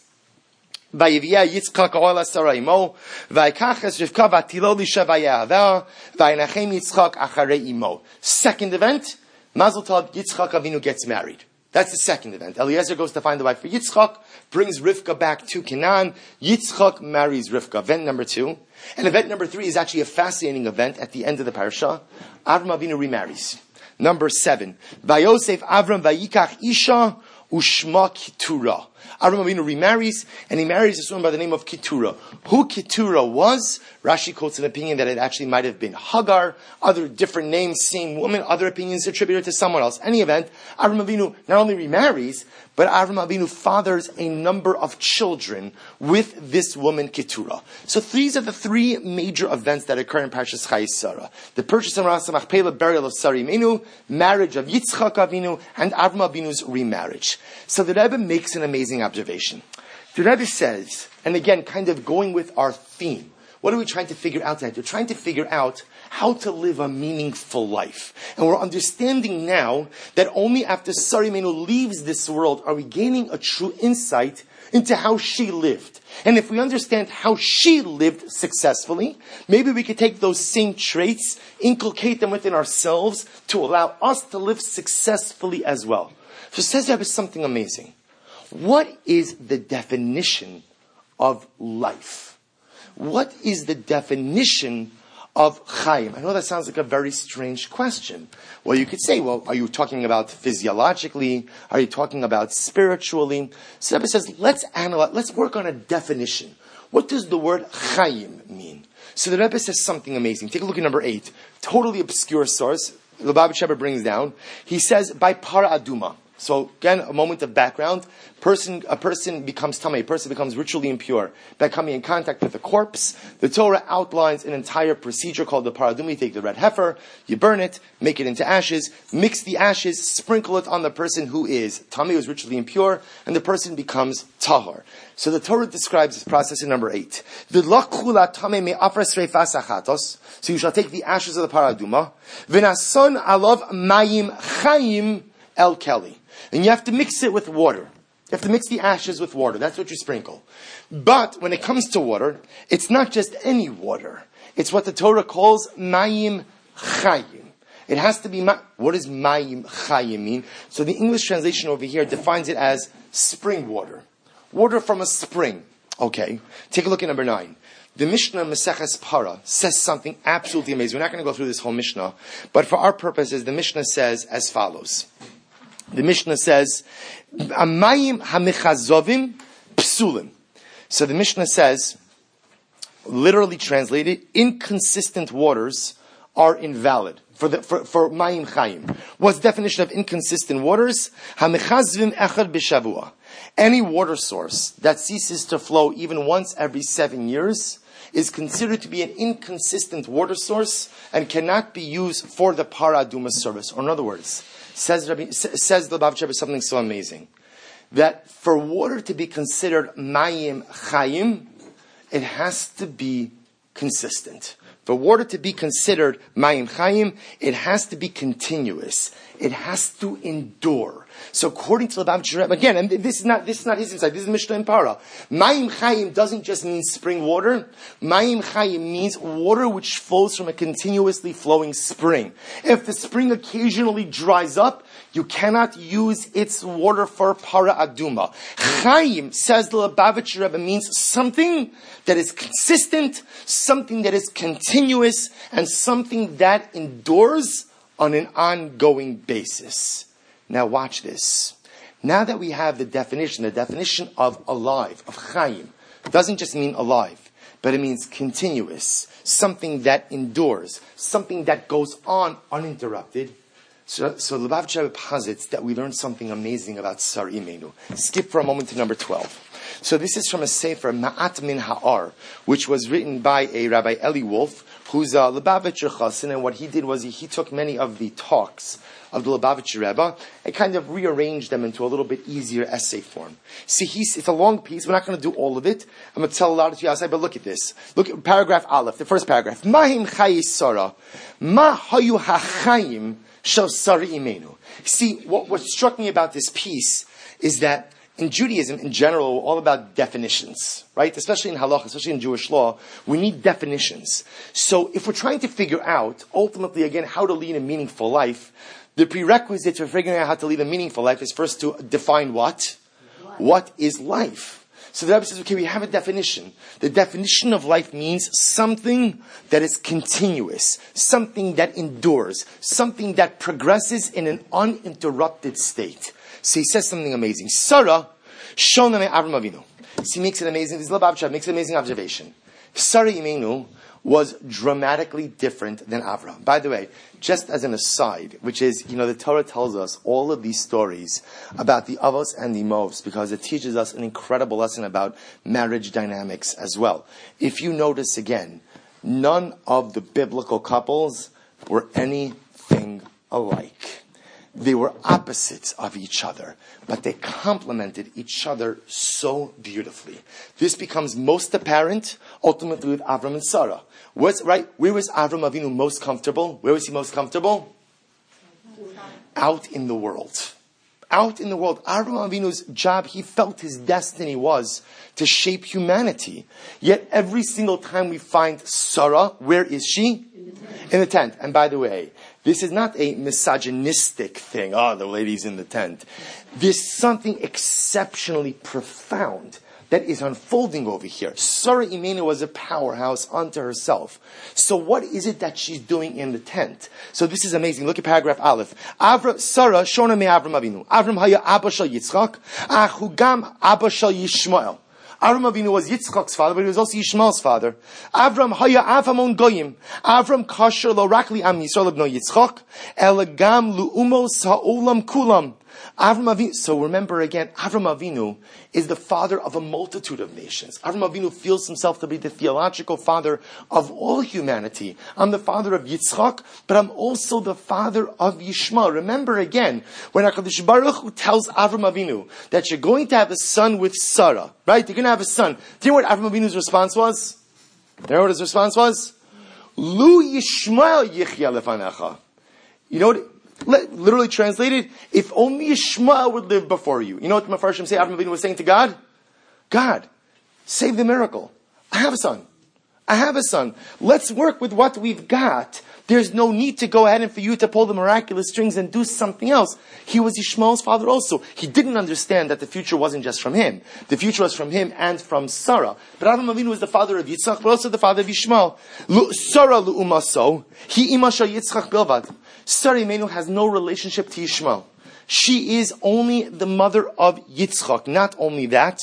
Vayivia Yitzchak ola Sarah imo, vaykaches Rivka vatilo lisha vayaveh, vaynachem Yitzchak acharei imo. Second event, Mazel Tov, Yitzchak Avinu gets married. That's the second event. Eliezer goes to find the wife for Yitzchak, brings Rivka back to Canaan. Yitzchak marries Rivka. Event number two. And event number three is actually a fascinating event at the end of the parasha. Avram Avinu remarries. Number seven. Vayosef Avram vayikach Isha ushma Keturah. Avram Avinu remarries, and he marries this woman by the name of Keturah. Who Keturah was, Rashi quotes an opinion that it actually might have been Hagar, other different names, same woman, other opinions attributed to someone else. Any event, Avram Avinu not only remarries, but Avram Avinu fathers a number of children with this woman Keturah. So these are the three major events that occur in Parshas Chayei Sarah. The purchase of Ma'aras HaMachpelah, burial of Sara Imenu, marriage of Yitzchak Avinu, and Avram Avinu's remarriage. So the Rebbe makes an amazing observation. The Rebbe says, and again, kind of going with our theme, what are we trying to figure out tonight? We're trying to figure out how to live a meaningful life. And we're understanding now that only after Sara Imenu leaves this world are we gaining a true insight into how she lived. And if we understand how she lived successfully, maybe we could take those same traits, inculcate them within ourselves to allow us to live successfully as well. So says Rebbe something amazing. What is the definition of life? What is the definition of Chaim? I know that sounds like a very strange question. Well, you could say, well, are you talking about physiologically? Are you talking about spiritually? So Rebbe says, let's analyze, let's work on a definition. What does the word Chaim mean? So the Rebbe says something amazing. Take a look at number eight. Totally obscure source. Lubavitcher Rebbe brings down. He says, by Para Aduma. So again, a moment of background. Person, a person becomes tamei, a person becomes ritually impure by coming in contact with a corpse. The Torah outlines an entire procedure called the paraduma. You take the red heifer, you burn it, make it into ashes, mix the ashes, sprinkle it on the person who is tamei, who is ritually impure, and the person becomes tahor. So the Torah describes this process in number eight. So you shall take the ashes of the paraduma, v'nason alav mayim chayim el keli. And you have to mix it with water. You have to mix the ashes with water. That's what you sprinkle. But when it comes to water, it's not just any water. It's what the Torah calls mayim chayim. It has to be, ma- what does mayim chayim mean? So the English translation over here defines it as spring water. Water from a spring. Okay. Take a look at number nine. The Mishnah Maseches Para says something absolutely amazing. We're not going to go through this whole Mishnah, but for our purposes, the Mishnah says as follows. The Mishnah says, Amayim hamichazovim psulim. So the Mishnah says, literally translated, inconsistent waters are invalid. For the, for, for mayim chayim. What's the definition of inconsistent waters? Hamichazvim echad b'shavua. Any water source that ceases to flow even once every seven years is considered to be an inconsistent water source and cannot be used for the paraduma service. Or in other words, says Rabbi, says the Lubavitcher something so amazing, that for water to be considered mayim chayim, it has to be consistent. For water to be considered mayim chayim, it has to be continuous. It has to endure. So according to the Lubavitcher, again, and this is not this is not his insight. This is Mishnah and Para. Mayim chayim doesn't just mean spring water. Mayim chayim means water which flows from a continuously flowing spring. If the spring occasionally dries up, you cannot use its water for para aduma. Chayim, says the Lubavitcher Rebbe, means something that is consistent, something that is continuous, and something that endures on an ongoing basis. Now watch this. Now that we have the definition, the definition of alive, of chayim, doesn't just mean alive, but it means continuous, something that endures, something that goes on uninterrupted. So, so Lubavitcher Rebbe posits that we learn something amazing about Sar Imenu. Skip for a moment to number twelve. So this is from a sefer, Ma'at Min Ha'ar, which was written by a Rabbi Eli Wolf, who's a Lubavitcher Chassan, and what he did was he, he took many of the talks of the Lubavitcher Rebbe and kind of rearranged them into a little bit easier essay form. See, he's, it's a long piece. We're not going to do all of it. I'm going to tell a lot of you outside, but look at this. Look at paragraph Aleph, the first paragraph. Mahim chayi sara, ma hayu hachayim shel sari imenu. See, what, what struck me about this piece is that in Judaism, in general, we're all about definitions, right? Especially in halakha, especially in Jewish law, we need definitions. So if we're trying to figure out, ultimately, again, how to lead a meaningful life, the prerequisite for figuring out how to lead a meaningful life is first to define what? What, what is life? So the Rebbe says, okay, we have a definition. The definition of life means something that is continuous, something that endures, something that progresses in an uninterrupted state. So he says something amazing. Sarah, Shona me Avram Avinu. So he makes it amazing. This Lubavitcher makes an amazing observation. Sarah Imenu was dramatically different than Avram. By the way, just as an aside, which is, you know, the Torah tells us all of these stories about the Avos and the Imos because it teaches us an incredible lesson about marriage dynamics as well. If you notice again, none of the biblical couples were anything alike. They were opposites of each other, but they complemented each other so beautifully. This becomes most apparent, ultimately, with Avram and Sarah. What's right? Where was Avram Avinu most comfortable? Where was he most comfortable? Out in the world. Out in the world. Avram Avinu's job, he felt his destiny was to shape humanity. Yet every single time we find Sarah, where is she? In the tent. And by the way, this is not a misogynistic thing. Oh, the lady's in the tent. There's something exceptionally profound that is unfolding over here. Sarah Imenu was a powerhouse unto herself. So what is it that she's doing in the tent? So this is amazing. Look at paragraph Aleph. Avra, Sarah, Shona me Avram Avinu. Avram haya Abba shel Yitzchak, achu gam Abba shel Yishmael. Avram Avinu was Yitzchak's father, but he was also Yishmael's father. Avram haya avamon goyim. Avram kasher lo rakli am Yisrael ibn Yitzchak, elegam lu'umos ha'olam kulam. Avram Avinu, so remember again, Avram Avinu is the father of a multitude of nations. Avram Avinu feels himself to be the theological father of all humanity. I'm the father of Yitzchak, but I'm also the father of Yishmael. Remember again, when HaKadosh Baruch Hu tells Avram Avinu that you're going to have a son with Sarah, right? You're going to have a son. Do you know what Avram Avinu's response was? Do you know what his response was? Lu Yishmael yichya lefanecha. You know what? Literally translated, if only Yishmael would live before you. You know what the Mefarshim say Avram Avinu was saying to God? God, save the miracle. I have a son. I have a son. Let's work with what we've got. There's no need to go ahead and for you to pull the miraculous strings and do something else. He was Yishmael's father also. He didn't understand that the future wasn't just from him. The future was from him and from Sarah. But Avram Avinu was the father of Yitzchak, but also the father of Yishmael. Sarah lu'umaso, he imasha Yitzchak bilvad. Sarah Imenu has no relationship to Yishmael. She is only the mother of Yitzchak. Not only that,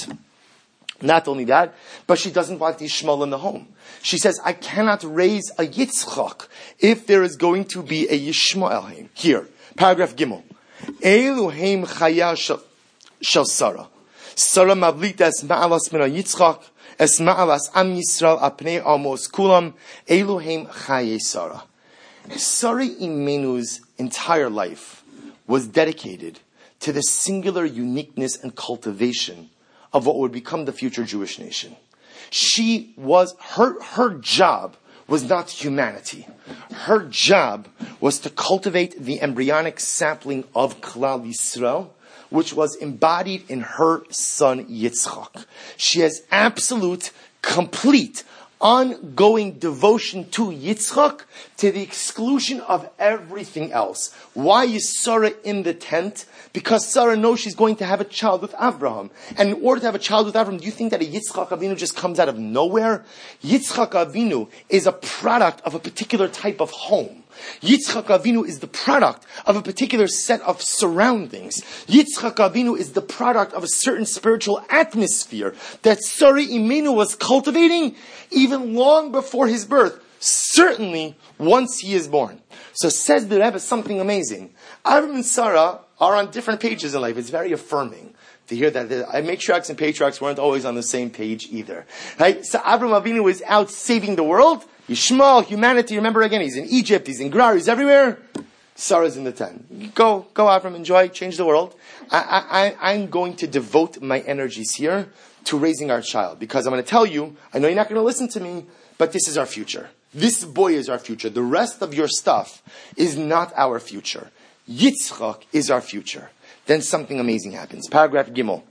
not only that, but she doesn't want Yishmael in the home. She says, I cannot raise a Yitzchak if there is going to be a Yishmael. Here, paragraph Gimel. Eluheim chaya shel Sarah. Sarah mavlit es ma'alas mina Yitzchak, es ma'alas am Yisrael apnei amos kulam, Eluheim chaye Sarah. Sarah Imenu's entire life was dedicated to the singular uniqueness and cultivation of what would become the future Jewish nation. She was, her, her job was not humanity. Her job was to cultivate the embryonic sapling of Klal Yisrael, which was embodied in her son Yitzchak. She has absolute, complete, ongoing devotion to Yitzchak to the exclusion of everything else. Why is Sarah in the tent? Because Sarah knows she's going to have a child with Abraham. And in order to have a child with Abraham, do you think that a Yitzchak Avinu just comes out of nowhere? Yitzchak Avinu is a product of a particular type of home. Yitzchak Avinu is the product of a particular set of surroundings. Yitzchak Avinu is the product of a certain spiritual atmosphere that Sarah Imenu was cultivating even long before his birth. Certainly once he is born. So says the Rebbe something amazing. Avram and Sarah are on different pages in life. It's very affirming to hear that the matriarchs and patriarchs weren't always on the same page either. Right? So Avram Avinu is out saving the world. Yishmael, humanity, remember again, he's in Egypt, he's in Gerar, he's everywhere. Sarah's in the tent. Go, go Avram, enjoy, change the world. I, I, I'm going to devote my energies here to raising our child. Because I'm going to tell you, I know you're not going to listen to me, but this is our future. This boy is our future. The rest of your stuff is not our future. Yitzchak is our future. Then something amazing happens. Paragraph Gimel.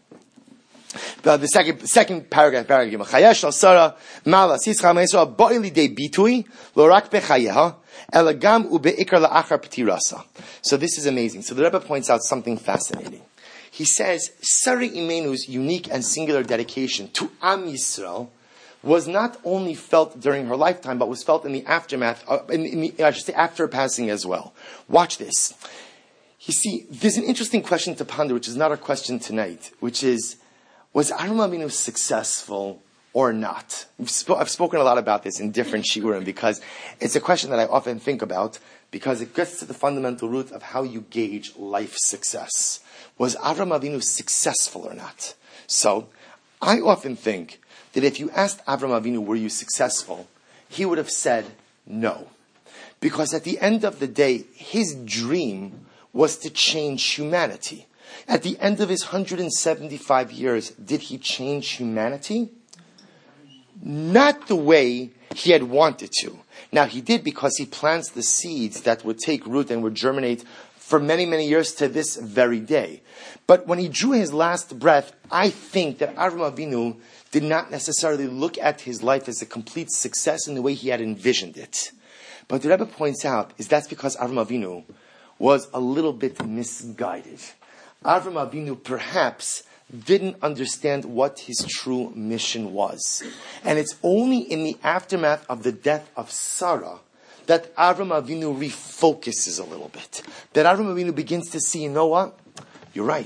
The, the second second paragraph, paragraph Gimel. Chayash al Sarah malas Yitzchak me'Yisrael bo'ili de bitui lo rak bechayeha elagam ubeikar la'achar p'tirasa. So this is amazing. So the Rebbe points out something fascinating. He says Sarah Imenu's unique and singular dedication to Am Yisrael was not only felt during her lifetime, but was felt in the aftermath, uh, in, in the, I should say after passing as well. Watch this. You see, there's an interesting question to ponder, which is not our question tonight, which is, was Avram Avinu successful or not? We've sp- I've spoken a lot about this in different shiurim because it's a question that I often think about because it gets to the fundamental root of how you gauge life success. Was Avram Avinu successful or not? So, I often think that if you asked Avram Avinu, were you successful? He would have said no. Because at the end of the day, his dream was to change humanity. At the end of his one hundred seventy-five years, did he change humanity? Not the way he had wanted to. Now, he did because he plants the seeds that would take root and would germinate for many, many years to this very day. But when he drew his last breath, I think that Avram Avinu did not necessarily look at his life as a complete success in the way he had envisioned it. But the Rebbe points out is that's because Avram Avinu was a little bit misguided. Avram Avinu perhaps didn't understand what his true mission was. And it's only in the aftermath of the death of Sarah that Avram Avinu refocuses a little bit. That Avram Avinu begins to see, you know what? You're right.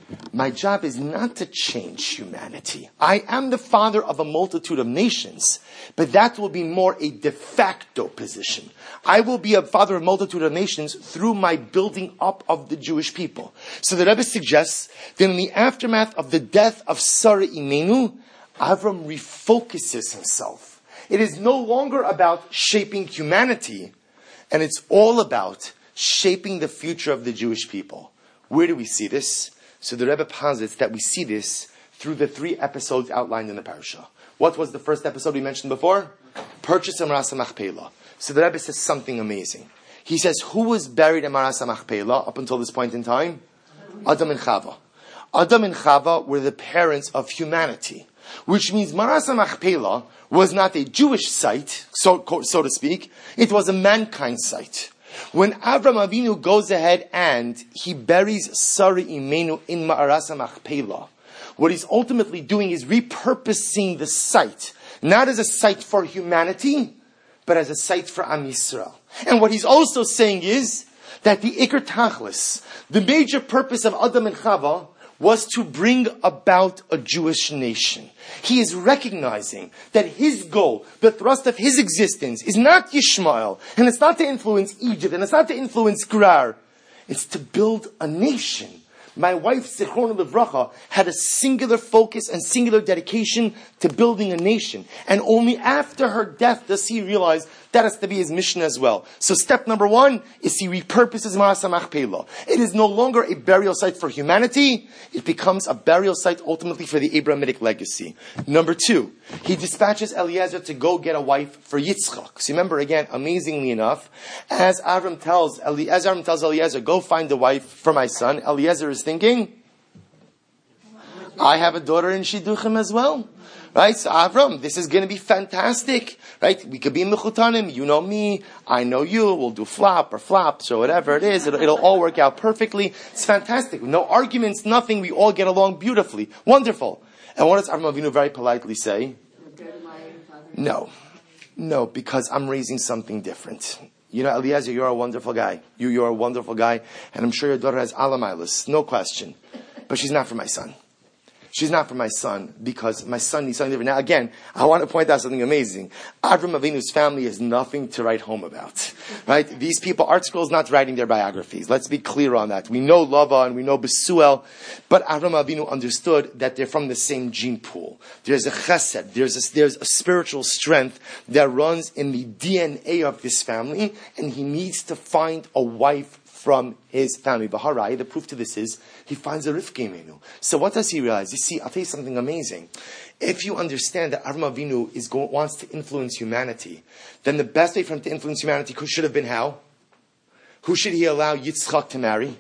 my job is not to change humanity. I am the father of a multitude of nations, but that will be more a de facto position. I will be a father of a multitude of nations through my building up of the Jewish people. So the Rebbe suggests that in the aftermath of the death of Sarah Imenu, Avram refocuses himself. It is no longer about shaping humanity, and it's all about shaping the future of the Jewish people. Where do we see this? So the Rebbe posits that we see this through the three episodes outlined in the parasha. What was the first episode we mentioned before? Purchase of Maras HaMachpelah. So the Rebbe says something amazing. He says, who was buried in Maras HaMachpelah up until this point in time? Adam and Chava. Adam and Chava were the parents of humanity, which means Maras HaMachpelah was not a Jewish site, so, so to speak. It was a mankind site. When Avram Avinu goes ahead and he buries Sarah Imenu in Ma'aras HaMachpelah, what he's ultimately doing is repurposing the site, not as a site for humanity, but as a site for Am Yisrael. And what he's also saying is that the Iker Tachlis, the major purpose of Adam and Chava, was to bring about a Jewish nation. He is recognizing that his goal, the thrust of his existence, is not Yishmael, and it's not to influence Egypt, and it's not to influence Gerar. It's to build a nation. My wife, Zichron Livracha, had a singular focus and singular dedication to building a nation. And only after her death does he realize that has to be his mission as well. So step number one is he repurposes Maras HaMachpelah. It is no longer a burial site for humanity. It becomes a burial site ultimately for the Abrahamic legacy. Number two, he dispatches Eliezer to go get a wife for Yitzchak. So remember again, amazingly enough, as Avram tells Eliezer, Avram tells Eliezer, go find a wife for my son. Eliezer is thinking, I have a daughter in Shidduchim as well. Right? So Avram, this is going to be fantastic. Right? We could be mechutanim. You know me. I know you. We'll do flop or flops or whatever it is. It'll, it'll all work out perfectly. It's fantastic. No arguments, nothing. We all get along beautifully. Wonderful. And what does Avram Avinu very politely say? No. No, because I'm raising something different. You know, Eliezer, you're a wonderful guy. You, you're a wonderful guy. And I'm sure your daughter has alamilis. No question. But she's not for my son. She's not for my son because my son needs something different. Now again, I want to point out something amazing. Avram Avinu's family is nothing to write home about. Right? These people, Art Scroll is not writing their biographies. Let's be clear on that. We know Lava and we know Besuel, but Avram Avinu understood that they're from the same gene pool. There's a chesed, there's a, there's a spiritual strength that runs in the D N A of this family, and he needs to find a wife from his family. Baharai, the proof to this is, he finds a Rivka Imenu. So what does he realize? You see, I'll tell you something amazing. If you understand that Avram Avinu is going, wants to influence humanity, then the best way for him to influence humanity should have been how? Who should he allow Yitzchak to marry?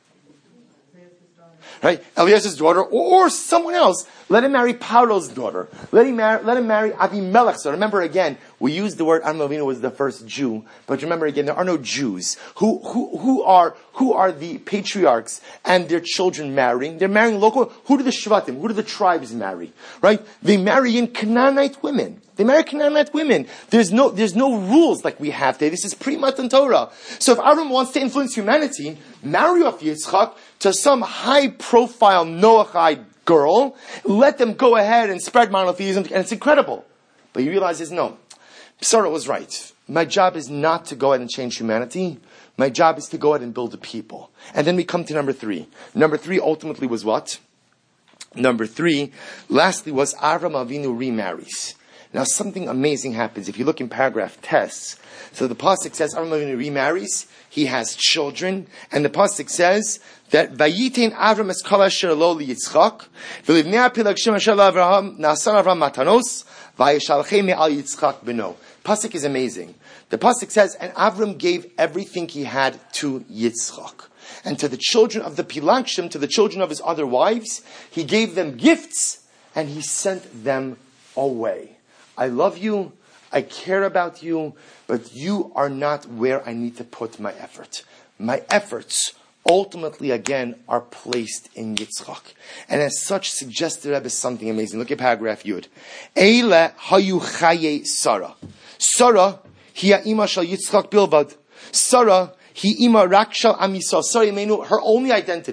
Right? Eliezer's daughter, or, or someone else. Let him marry Paro's daughter. Let him marry, let him marry Avimelech. So remember again, we use the word Avram Avinu was the first Jew, but remember again, there are no Jews. Who, who, who are, who are the patriarchs and their children marrying? They're marrying local, who do the Shvatim, who do the tribes marry? Right? They marry in Canaanite women. They marry Canaanite women. There's no, there's no rules like we have today. This is pre-Matan Torah. So if Avram wants to influence humanity, marry off Yitzchak to some high-profile Noachite girl, let them go ahead and spread monotheism, and it's incredible. But he realizes, no, Sarah was right. My job is not to go ahead and change humanity. My job is to go ahead and build a people. And then we come to number three. Number three ultimately was what? Number three, lastly, was Avram Avinu remarries. Now something amazing happens. If you look in paragraph tests, so the pasuk says Avram Avinu remarries, he has children, and the pasuk says that Vayitin Avram es kol asher lo liYitzchak, v'livnei ha'pilag shem asher l'Avraham na'asar Avram matanos, v'yishalchem me'al Yitzchak beno. Pasuk is amazing. The pasuk says, and Avram gave everything he had to Yitzchak. And to the children of the Pilagshim, to the children of his other wives, he gave them gifts, and he sent them away. I love you, I care about you, but you are not where I need to put my effort. My efforts ultimately, again, are placed in Yitzchak. And as such, suggests the Rebbe something amazing. Look at paragraph Yud. Eile hayu chaye Sarah. Sarah, hiya ima shal Yitzchak bilvad. Sarah, hi ima rak shal Am Yisrael. Sarah Imenu, her only identity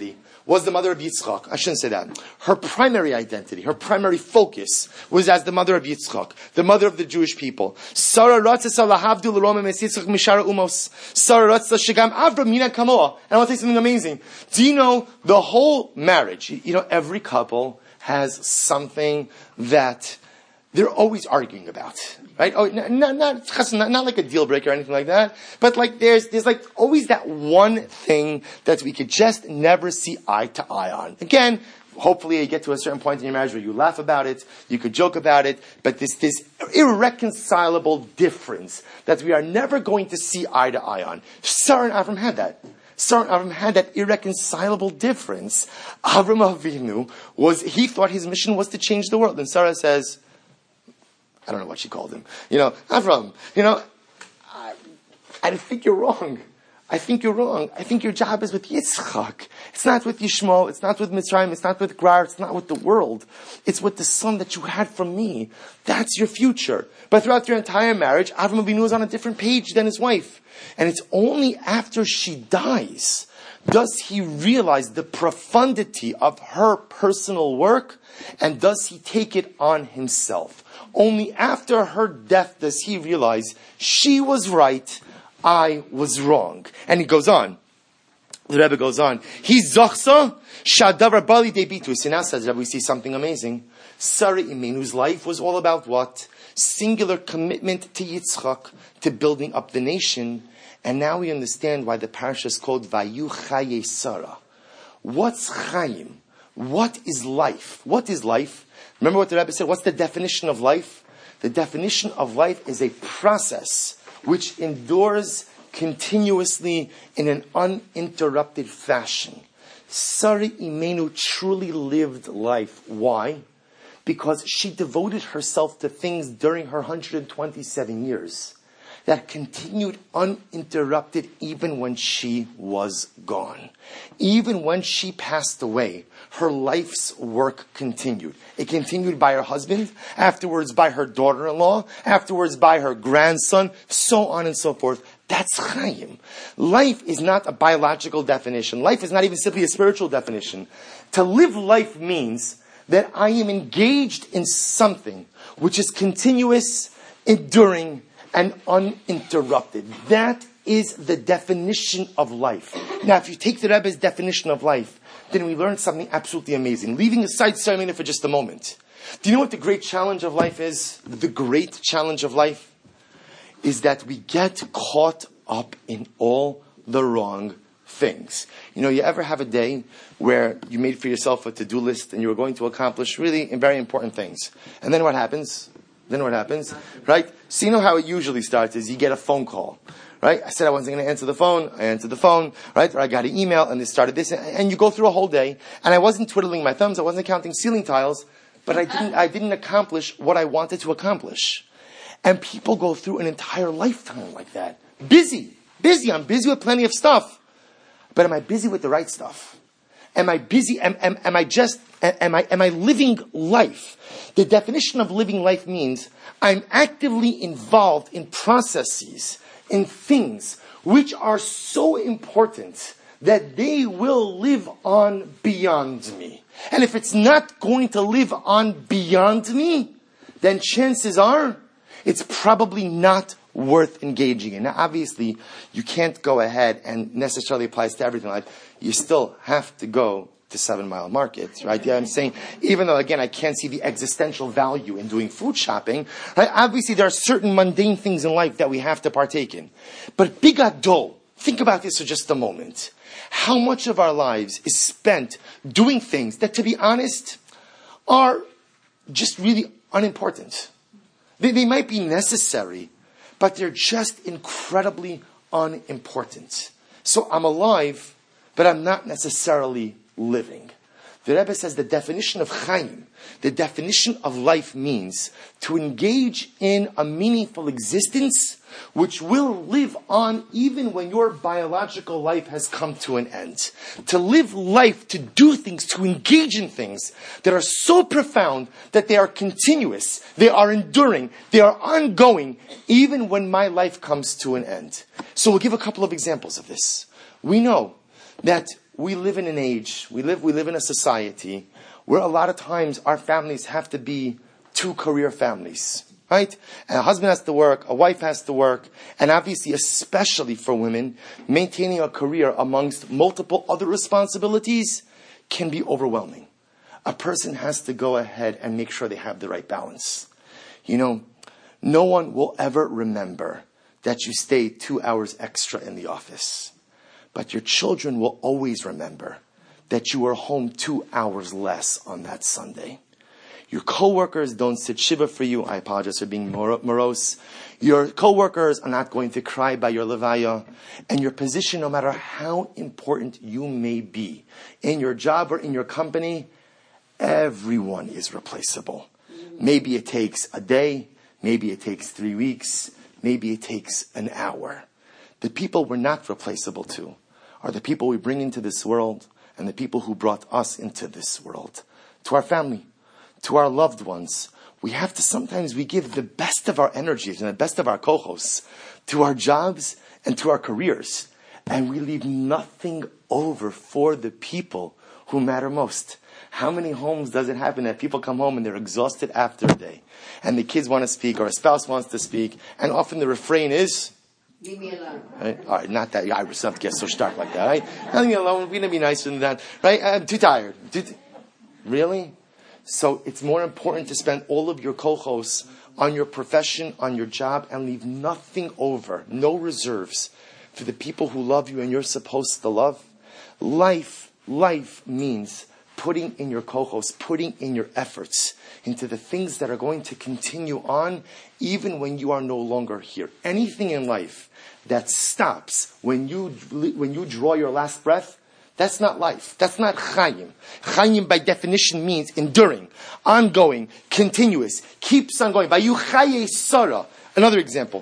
was the mother of Yitzchak. I shouldn't say that. Her primary identity, her primary focus was as the mother of Yitzchak, the mother of the Jewish people. Sarah ratzasa lahavdu l'romem es Yitzchak mishara umos. Sarah ratzasa shegam Avram mina kamoa. And I want to tell you something amazing. Do you know the whole marriage? You know, every couple has something that they're always arguing about, right? Oh, not, not, not, not like a deal breaker or anything like that, but like there's, there's like always that one thing that we could just never see eye to eye on. Again, hopefully you get to a certain point in your marriage where you laugh about it, you could joke about it, but this, this irreconcilable difference that we are never going to see eye to eye on. Sarah and Avram had that. Sarah and Avram had that irreconcilable difference. Avram Avinu was, he thought his mission was to change the world. And Sarah says, I don't know what she called him. You know, Avram, you know, I, I think you're wrong. I think you're wrong. I think your job is with Yitzchak. It's not with Yishmael. It's not with Mitzrayim. It's not with Grar. It's not with the world. It's with the son that you had from me. That's your future. But throughout your entire marriage, Avram Avinu is on a different page than his wife. And it's only after she dies does he realize the profundity of her personal work, and does he take it on himself. Only after her death does he realize she was right, I was wrong. And he goes on. The Rebbe goes on. He zochsa shadavar bali debitus. And now says Rebbe, we see something amazing. Sarah Imenu's life was all about what? Singular commitment to Yitzchak, to building up the nation. And now we understand why the parasha is called Vayu Chaye Sarah. What's Chayim? What is life? What is life? Remember what the Rebbe said? What's the definition of life? The definition of life is a process which endures continuously in an uninterrupted fashion. Sarah Imenu truly lived life. Why? Because she devoted herself to things during her one hundred twenty-seven years that continued uninterrupted even when she was gone. Even when she passed away, her life's work continued. It continued by her husband, afterwards by her daughter-in-law, afterwards by her grandson, so on and so forth. That's Chaim. Life is not a biological definition. Life is not even simply a spiritual definition. To live life means that I am engaged in something which is continuous, enduring, and uninterrupted. That is the definition of life. Now, if you take the Rebbe's definition of life, then we learn something absolutely amazing. Leaving aside ceremony for just a moment. Do you know what the great challenge of life is? The great challenge of life is that we get caught up in all the wrong things. You know, you ever have a day where you made for yourself a to-do list and you were going to accomplish really very important things. And then what happens? Then what happens? Right? So you know how it usually starts is you get a phone call. Right? I said I wasn't going to answer the phone. I answered the phone. Right? Or I got an email and they started this. And you go through a whole day. And I wasn't twiddling my thumbs. I wasn't counting ceiling tiles. But I didn't, I didn't accomplish what I wanted to accomplish. And people go through an entire lifetime like that. Busy. Busy. I'm busy with plenty of stuff. But am I busy with the right stuff? Am I busy? Am, am, am I just, am I, am I living life? The definition of living life means I'm actively involved in processes, in things which are so important that they will live on beyond me. And if it's not going to live on beyond me, then chances are it's probably not worth engaging in. Now, obviously, you can't go ahead and necessarily applies to everything in life. You still have to go to Seven Mile Market, right? Yeah, I'm saying, even though, again, I can't see the existential value in doing food shopping, right? Obviously, there are certain mundane things in life that we have to partake in. But bigadol, think about this for just a moment. How much of our lives is spent doing things that, to be honest, are just really unimportant. They, they might be necessary, but they're just incredibly unimportant. So I'm alive, but I'm not necessarily living. The Rebbe says the definition of Chaim, the definition of life means to engage in a meaningful existence which will live on even when your biological life has come to an end. To live life, to do things, to engage in things that are so profound that they are continuous, they are enduring, they are ongoing, even when my life comes to an end. So we'll give a couple of examples of this. We know that we live in an age, we live, we live in a society where a lot of times our families have to be two career families, right? And a husband has to work, a wife has to work, and obviously, especially for women, maintaining a career amongst multiple other responsibilities can be overwhelming. A person has to go ahead and make sure they have the right balance. You know, no one will ever remember that you stayed two hours extra in the office. But your children will always remember that you were home two hours less on that Sunday. Your coworkers don't sit shiva for you. I apologize for being mor- morose. Your coworkers are not going to cry by your levaya. And your position, no matter how important you may be in your job or in your company, everyone is replaceable. Maybe it takes a day. Maybe it takes three weeks. Maybe it takes an hour. The people we're not replaceable to are the people we bring into this world and the people who brought us into this world. To our family, to our loved ones, we have to sometimes we give the best of our energies and the best of our kohos to our jobs and to our careers. And we leave nothing over for the people who matter most. How many homes does it happen that people come home and they're exhausted after a day? And the kids want to speak or a spouse wants to speak. And often the refrain is, leave me alone. Right? All right, not that. I was not to get so stark like that. Right? Leave me alone. We're going to be nicer than that. Right? I'm too tired. Too t- really? So it's more important to spend all of your kohos on your profession, on your job, and leave nothing over, no reserves for the people who love you and you're supposed to love. Life, life means putting in your kohos, putting in your efforts into the things that are going to continue on even when you are no longer here. Anything in life that stops when you when you draw your last breath, that's not life. That's not chayim. Chayim by definition means enduring, ongoing, continuous, keeps on going. Vayu chaye sara. Another example,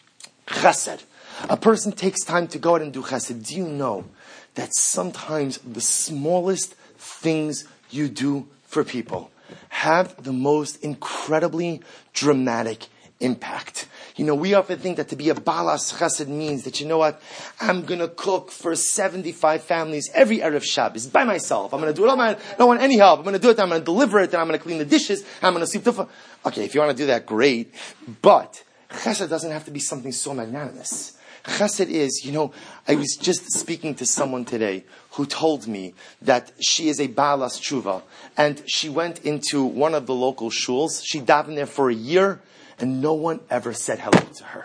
chesed. A person takes time to go out and do chesed. Do you know that sometimes the smallest things you do for people have the most incredibly dramatic impact? You know, we often think that to be a balas chesed means that, you know what, I'm going to cook for seventy-five families every Erev Shabbos by myself. I'm going to do it all my, I don't want any help. I'm going to do it, I'm going to deliver it, then I'm going to clean the dishes, I'm going to sweep the floor. Okay, if you want to do that, great. But chesed doesn't have to be something so magnanimous. Chesed is, you know, I was just speaking to someone today who told me that she is a Baalas Tshuva, and she went into one of the local shuls. She davened there for a year, and no one ever said hello to her.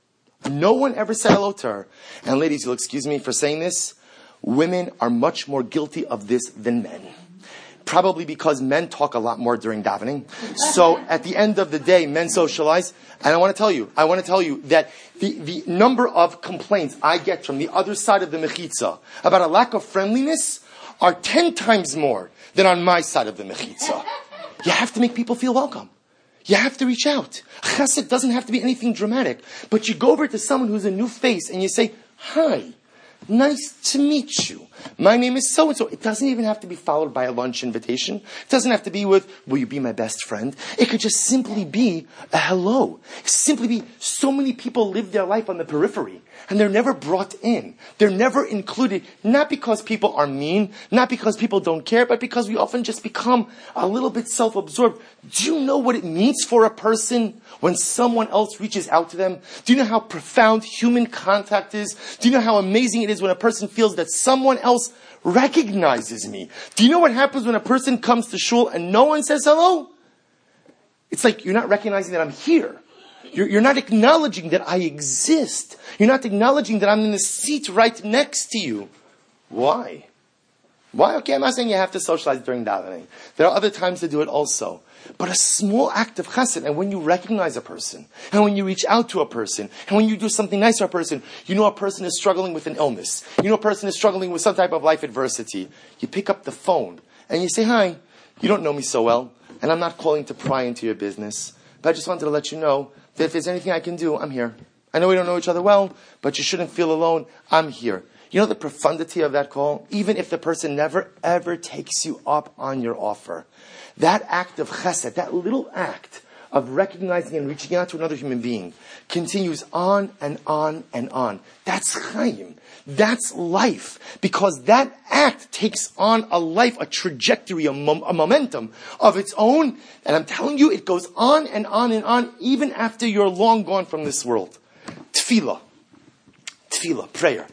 No one ever said hello to her. And ladies, you'll excuse me for saying this, women are much more guilty of this than men. Probably because men talk a lot more during davening. So at the end of the day, men socialize. And I want to tell you, I want to tell you that the, the number of complaints I get from the other side of the mechitza about a lack of friendliness are ten times more than on my side of the mechitza. You have to make people feel welcome. You have to reach out. Chesed doesn't have to be anything dramatic. But you go over to someone who's a new face and you say, hi. Nice to meet you. My name is so-and-so. It doesn't even have to be followed by a lunch invitation. It doesn't have to be with, will you be my best friend? It could just simply be a hello. Simply be, so many people live their life on the periphery. And they're never brought in. They're never included. Not because people are mean. Not because people don't care. But because we often just become a little bit self-absorbed. Do you know what it means for a person when someone else reaches out to them? Do you know how profound human contact is? Do you know how amazing it is when a person feels that someone else recognizes me? Do you know what happens when a person comes to shul and no one says hello? It's like you're not recognizing that I'm here. You're, you're not acknowledging that I exist. You're not acknowledging that I'm in the seat right next to you. Why? Why? Okay, I'm not saying you have to socialize during davening. There are other times to do it also. But a small act of chesed, and when you recognize a person, and when you reach out to a person, and when you do something nice for a person, you know a person is struggling with an illness. You know a person is struggling with some type of life adversity. You pick up the phone, and you say, hi, you don't know me so well, and I'm not calling to pry into your business, but I just wanted to let you know that if there's anything I can do, I'm here. I know we don't know each other well, but you shouldn't feel alone. I'm here. You know the profundity of that call? Even if the person never, ever takes you up on your offer. That act of chesed, that little act of recognizing and reaching out to another human being continues on and on and on. That's Chaim. That's life. Because that act takes on a life, a trajectory, a, mom, a momentum of its own. And I'm telling you, it goes on and on and on, even after you're long gone from this world. Tefillah. Tefillah, prayer.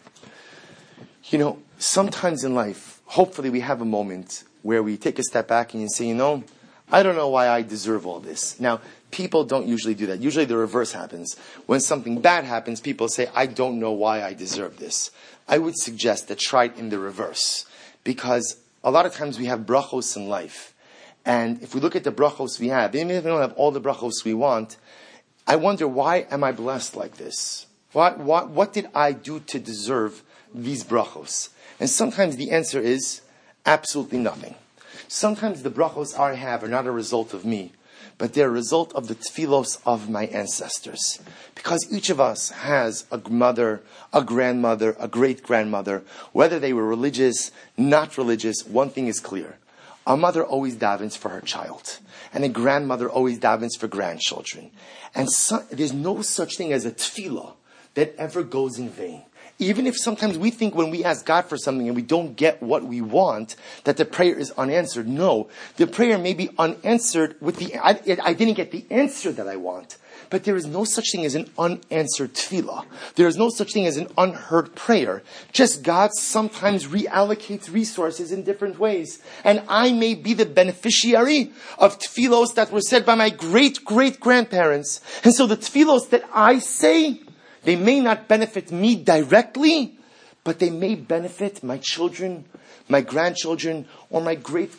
You know, sometimes in life, hopefully we have a moment where we take a step back and you say, you know, I don't know why I deserve all this. Now, people don't usually do that. Usually the reverse happens. When something bad happens, people say, I don't know why I deserve this. I would suggest that try it in the reverse. Because a lot of times we have brachos in life. And if we look at the brachos we have, even if we don't have all the brachos we want, I wonder, why am I blessed like this? What, what, what did I do to deserve these brachos? And sometimes the answer is absolutely nothing. Sometimes the brachos I have are not a result of me, but they're a result of the tefillos of my ancestors. Because each of us has a mother, a grandmother, a great-grandmother. Whether they were religious, not religious, one thing is clear. A mother always davens for her child. And a grandmother always davens for grandchildren. And so, there's no such thing as a tefillah that ever goes in vain. Even if sometimes we think when we ask God for something and we don't get what we want, that the prayer is unanswered. No, the prayer may be unanswered with the, I, I didn't get the answer that I want. But there is no such thing as an unanswered tefillah. There is no such thing as an unheard prayer. Just God sometimes reallocates resources in different ways. And I may be the beneficiary of tefillos that were said by my great-great-grandparents. And so the tefillos that I say, they may not benefit me directly, but they may benefit my children, my grandchildren, or my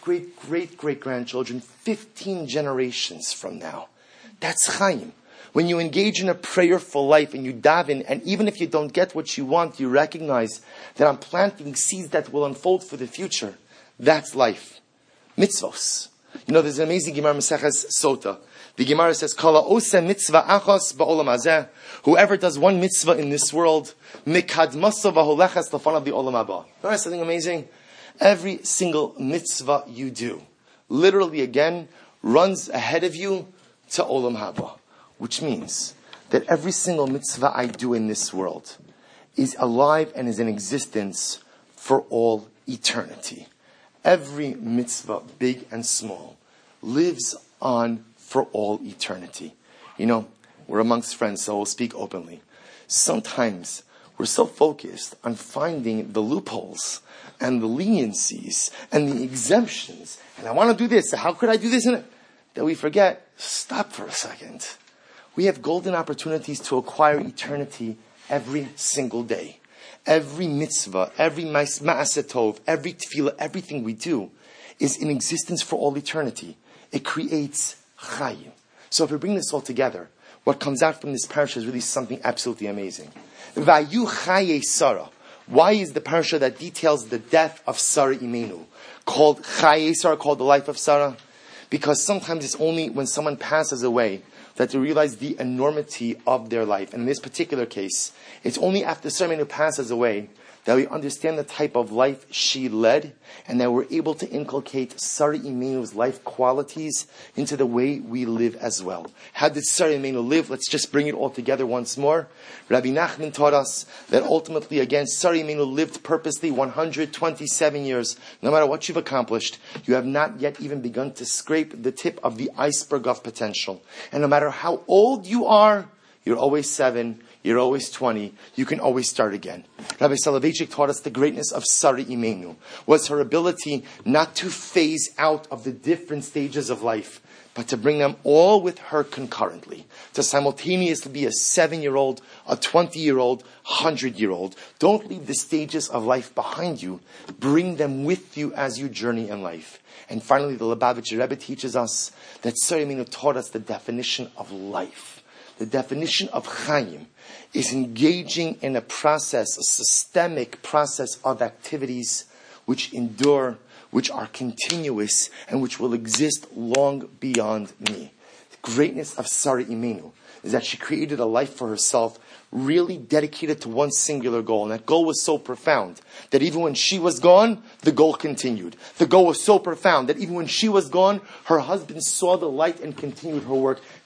great-great-great-great-grandchildren fifteen generations from now. That's Chaim. When you engage in a prayerful life and you daven, and even if you don't get what you want, you recognize that I'm planting seeds that will unfold for the future. That's life. Mitzvos. You know, there's an amazing Gemara Maseches Sota. The Gemara says, Kala ose mitzvah achos ba'olam hazeh. Whoever does one mitzvah in this world, mikadmaso v'holechas lefanav li'olam haba. You know something amazing? Every single mitzvah you do, literally again, runs ahead of you to olam haba. Which means that every single mitzvah I do in this world is alive and is in existence for all eternity. Every mitzvah, big and small, lives on for all eternity. You know, we're amongst friends, so we'll speak openly. Sometimes we're so focused on finding the loopholes and the leniencies and the exemptions. And I want to do this. How could I do this? That we forget, stop for a second. We have golden opportunities to acquire eternity every single day. Every mitzvah, every ma'aseh tov, every tefillah, everything we do is in existence for all eternity. It creates chayim. So if we bring this all together, what comes out from this parasha is really something absolutely amazing. Vayu chaye Sarah. Why is the parasha that details the death of Sarah Imenu called chaye Sarah, called the life of Sarah? Because sometimes it's only when someone passes away that they realize the enormity of their life. And in this particular case, it's only after Sarah Imenu passes away that we understand the type of life she led, and that we're able to inculcate Sarah Imenu's life qualities into the way we live as well. How did Sarah Imenu live? Let's just bring it all together once more. Rabbi Nachman taught us that ultimately, again, Sarah Imenu lived purposely one hundred twenty-seven years. No matter what you've accomplished, you have not yet even begun to scrape the tip of the iceberg of potential. And no matter how old you are, you're always seven, you're always twenty, you can always start again. Rabbi Soloveitchik taught us the greatness of Sarah Imenu was her ability not to phase out of the different stages of life, but to bring them all with her concurrently. To simultaneously be a seven-year-old, a twenty-year-old, hundred-year-old. Don't leave the stages of life behind you. Bring them with you as you journey in life. And finally, the Lubavitcher Rebbe teaches us that Sarah Imenu taught us the definition of life. The definition of Chaim is engaging in a process, a systemic process of activities which endure, which are continuous, and which will exist long beyond me. The greatness of Sarah Imenu is that she created a life for herself really dedicated to one singular goal. And that goal was so profound that even when she was gone, the goal continued. The goal was so profound that even when she was gone, her husband saw the light and continued her work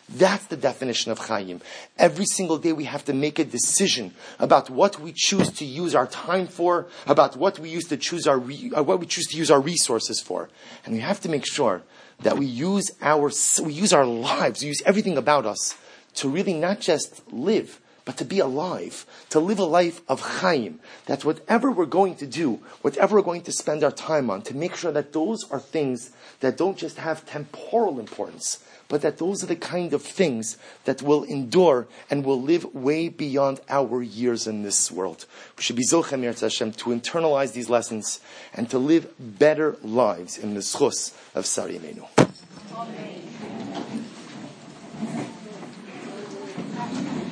That's the definition of Chaim. Every single day we have to make a decision about what we choose to use our time for, about what we use to choose our re- uh, what we choose to use our resources for, and we have to make sure that we use our we use our lives, we use everything about us to really not just live, but to be alive, to live a life of Chaim. That whatever we're going to do, whatever we're going to spend our time on, to make sure that those are things that don't just have temporal importance, but that those are the kind of things that will endure and will live way beyond our years in this world. We should be Zochem Yirtzeh Hashem to internalize these lessons and to live better lives in the schus of Sar Yameinu. Amen.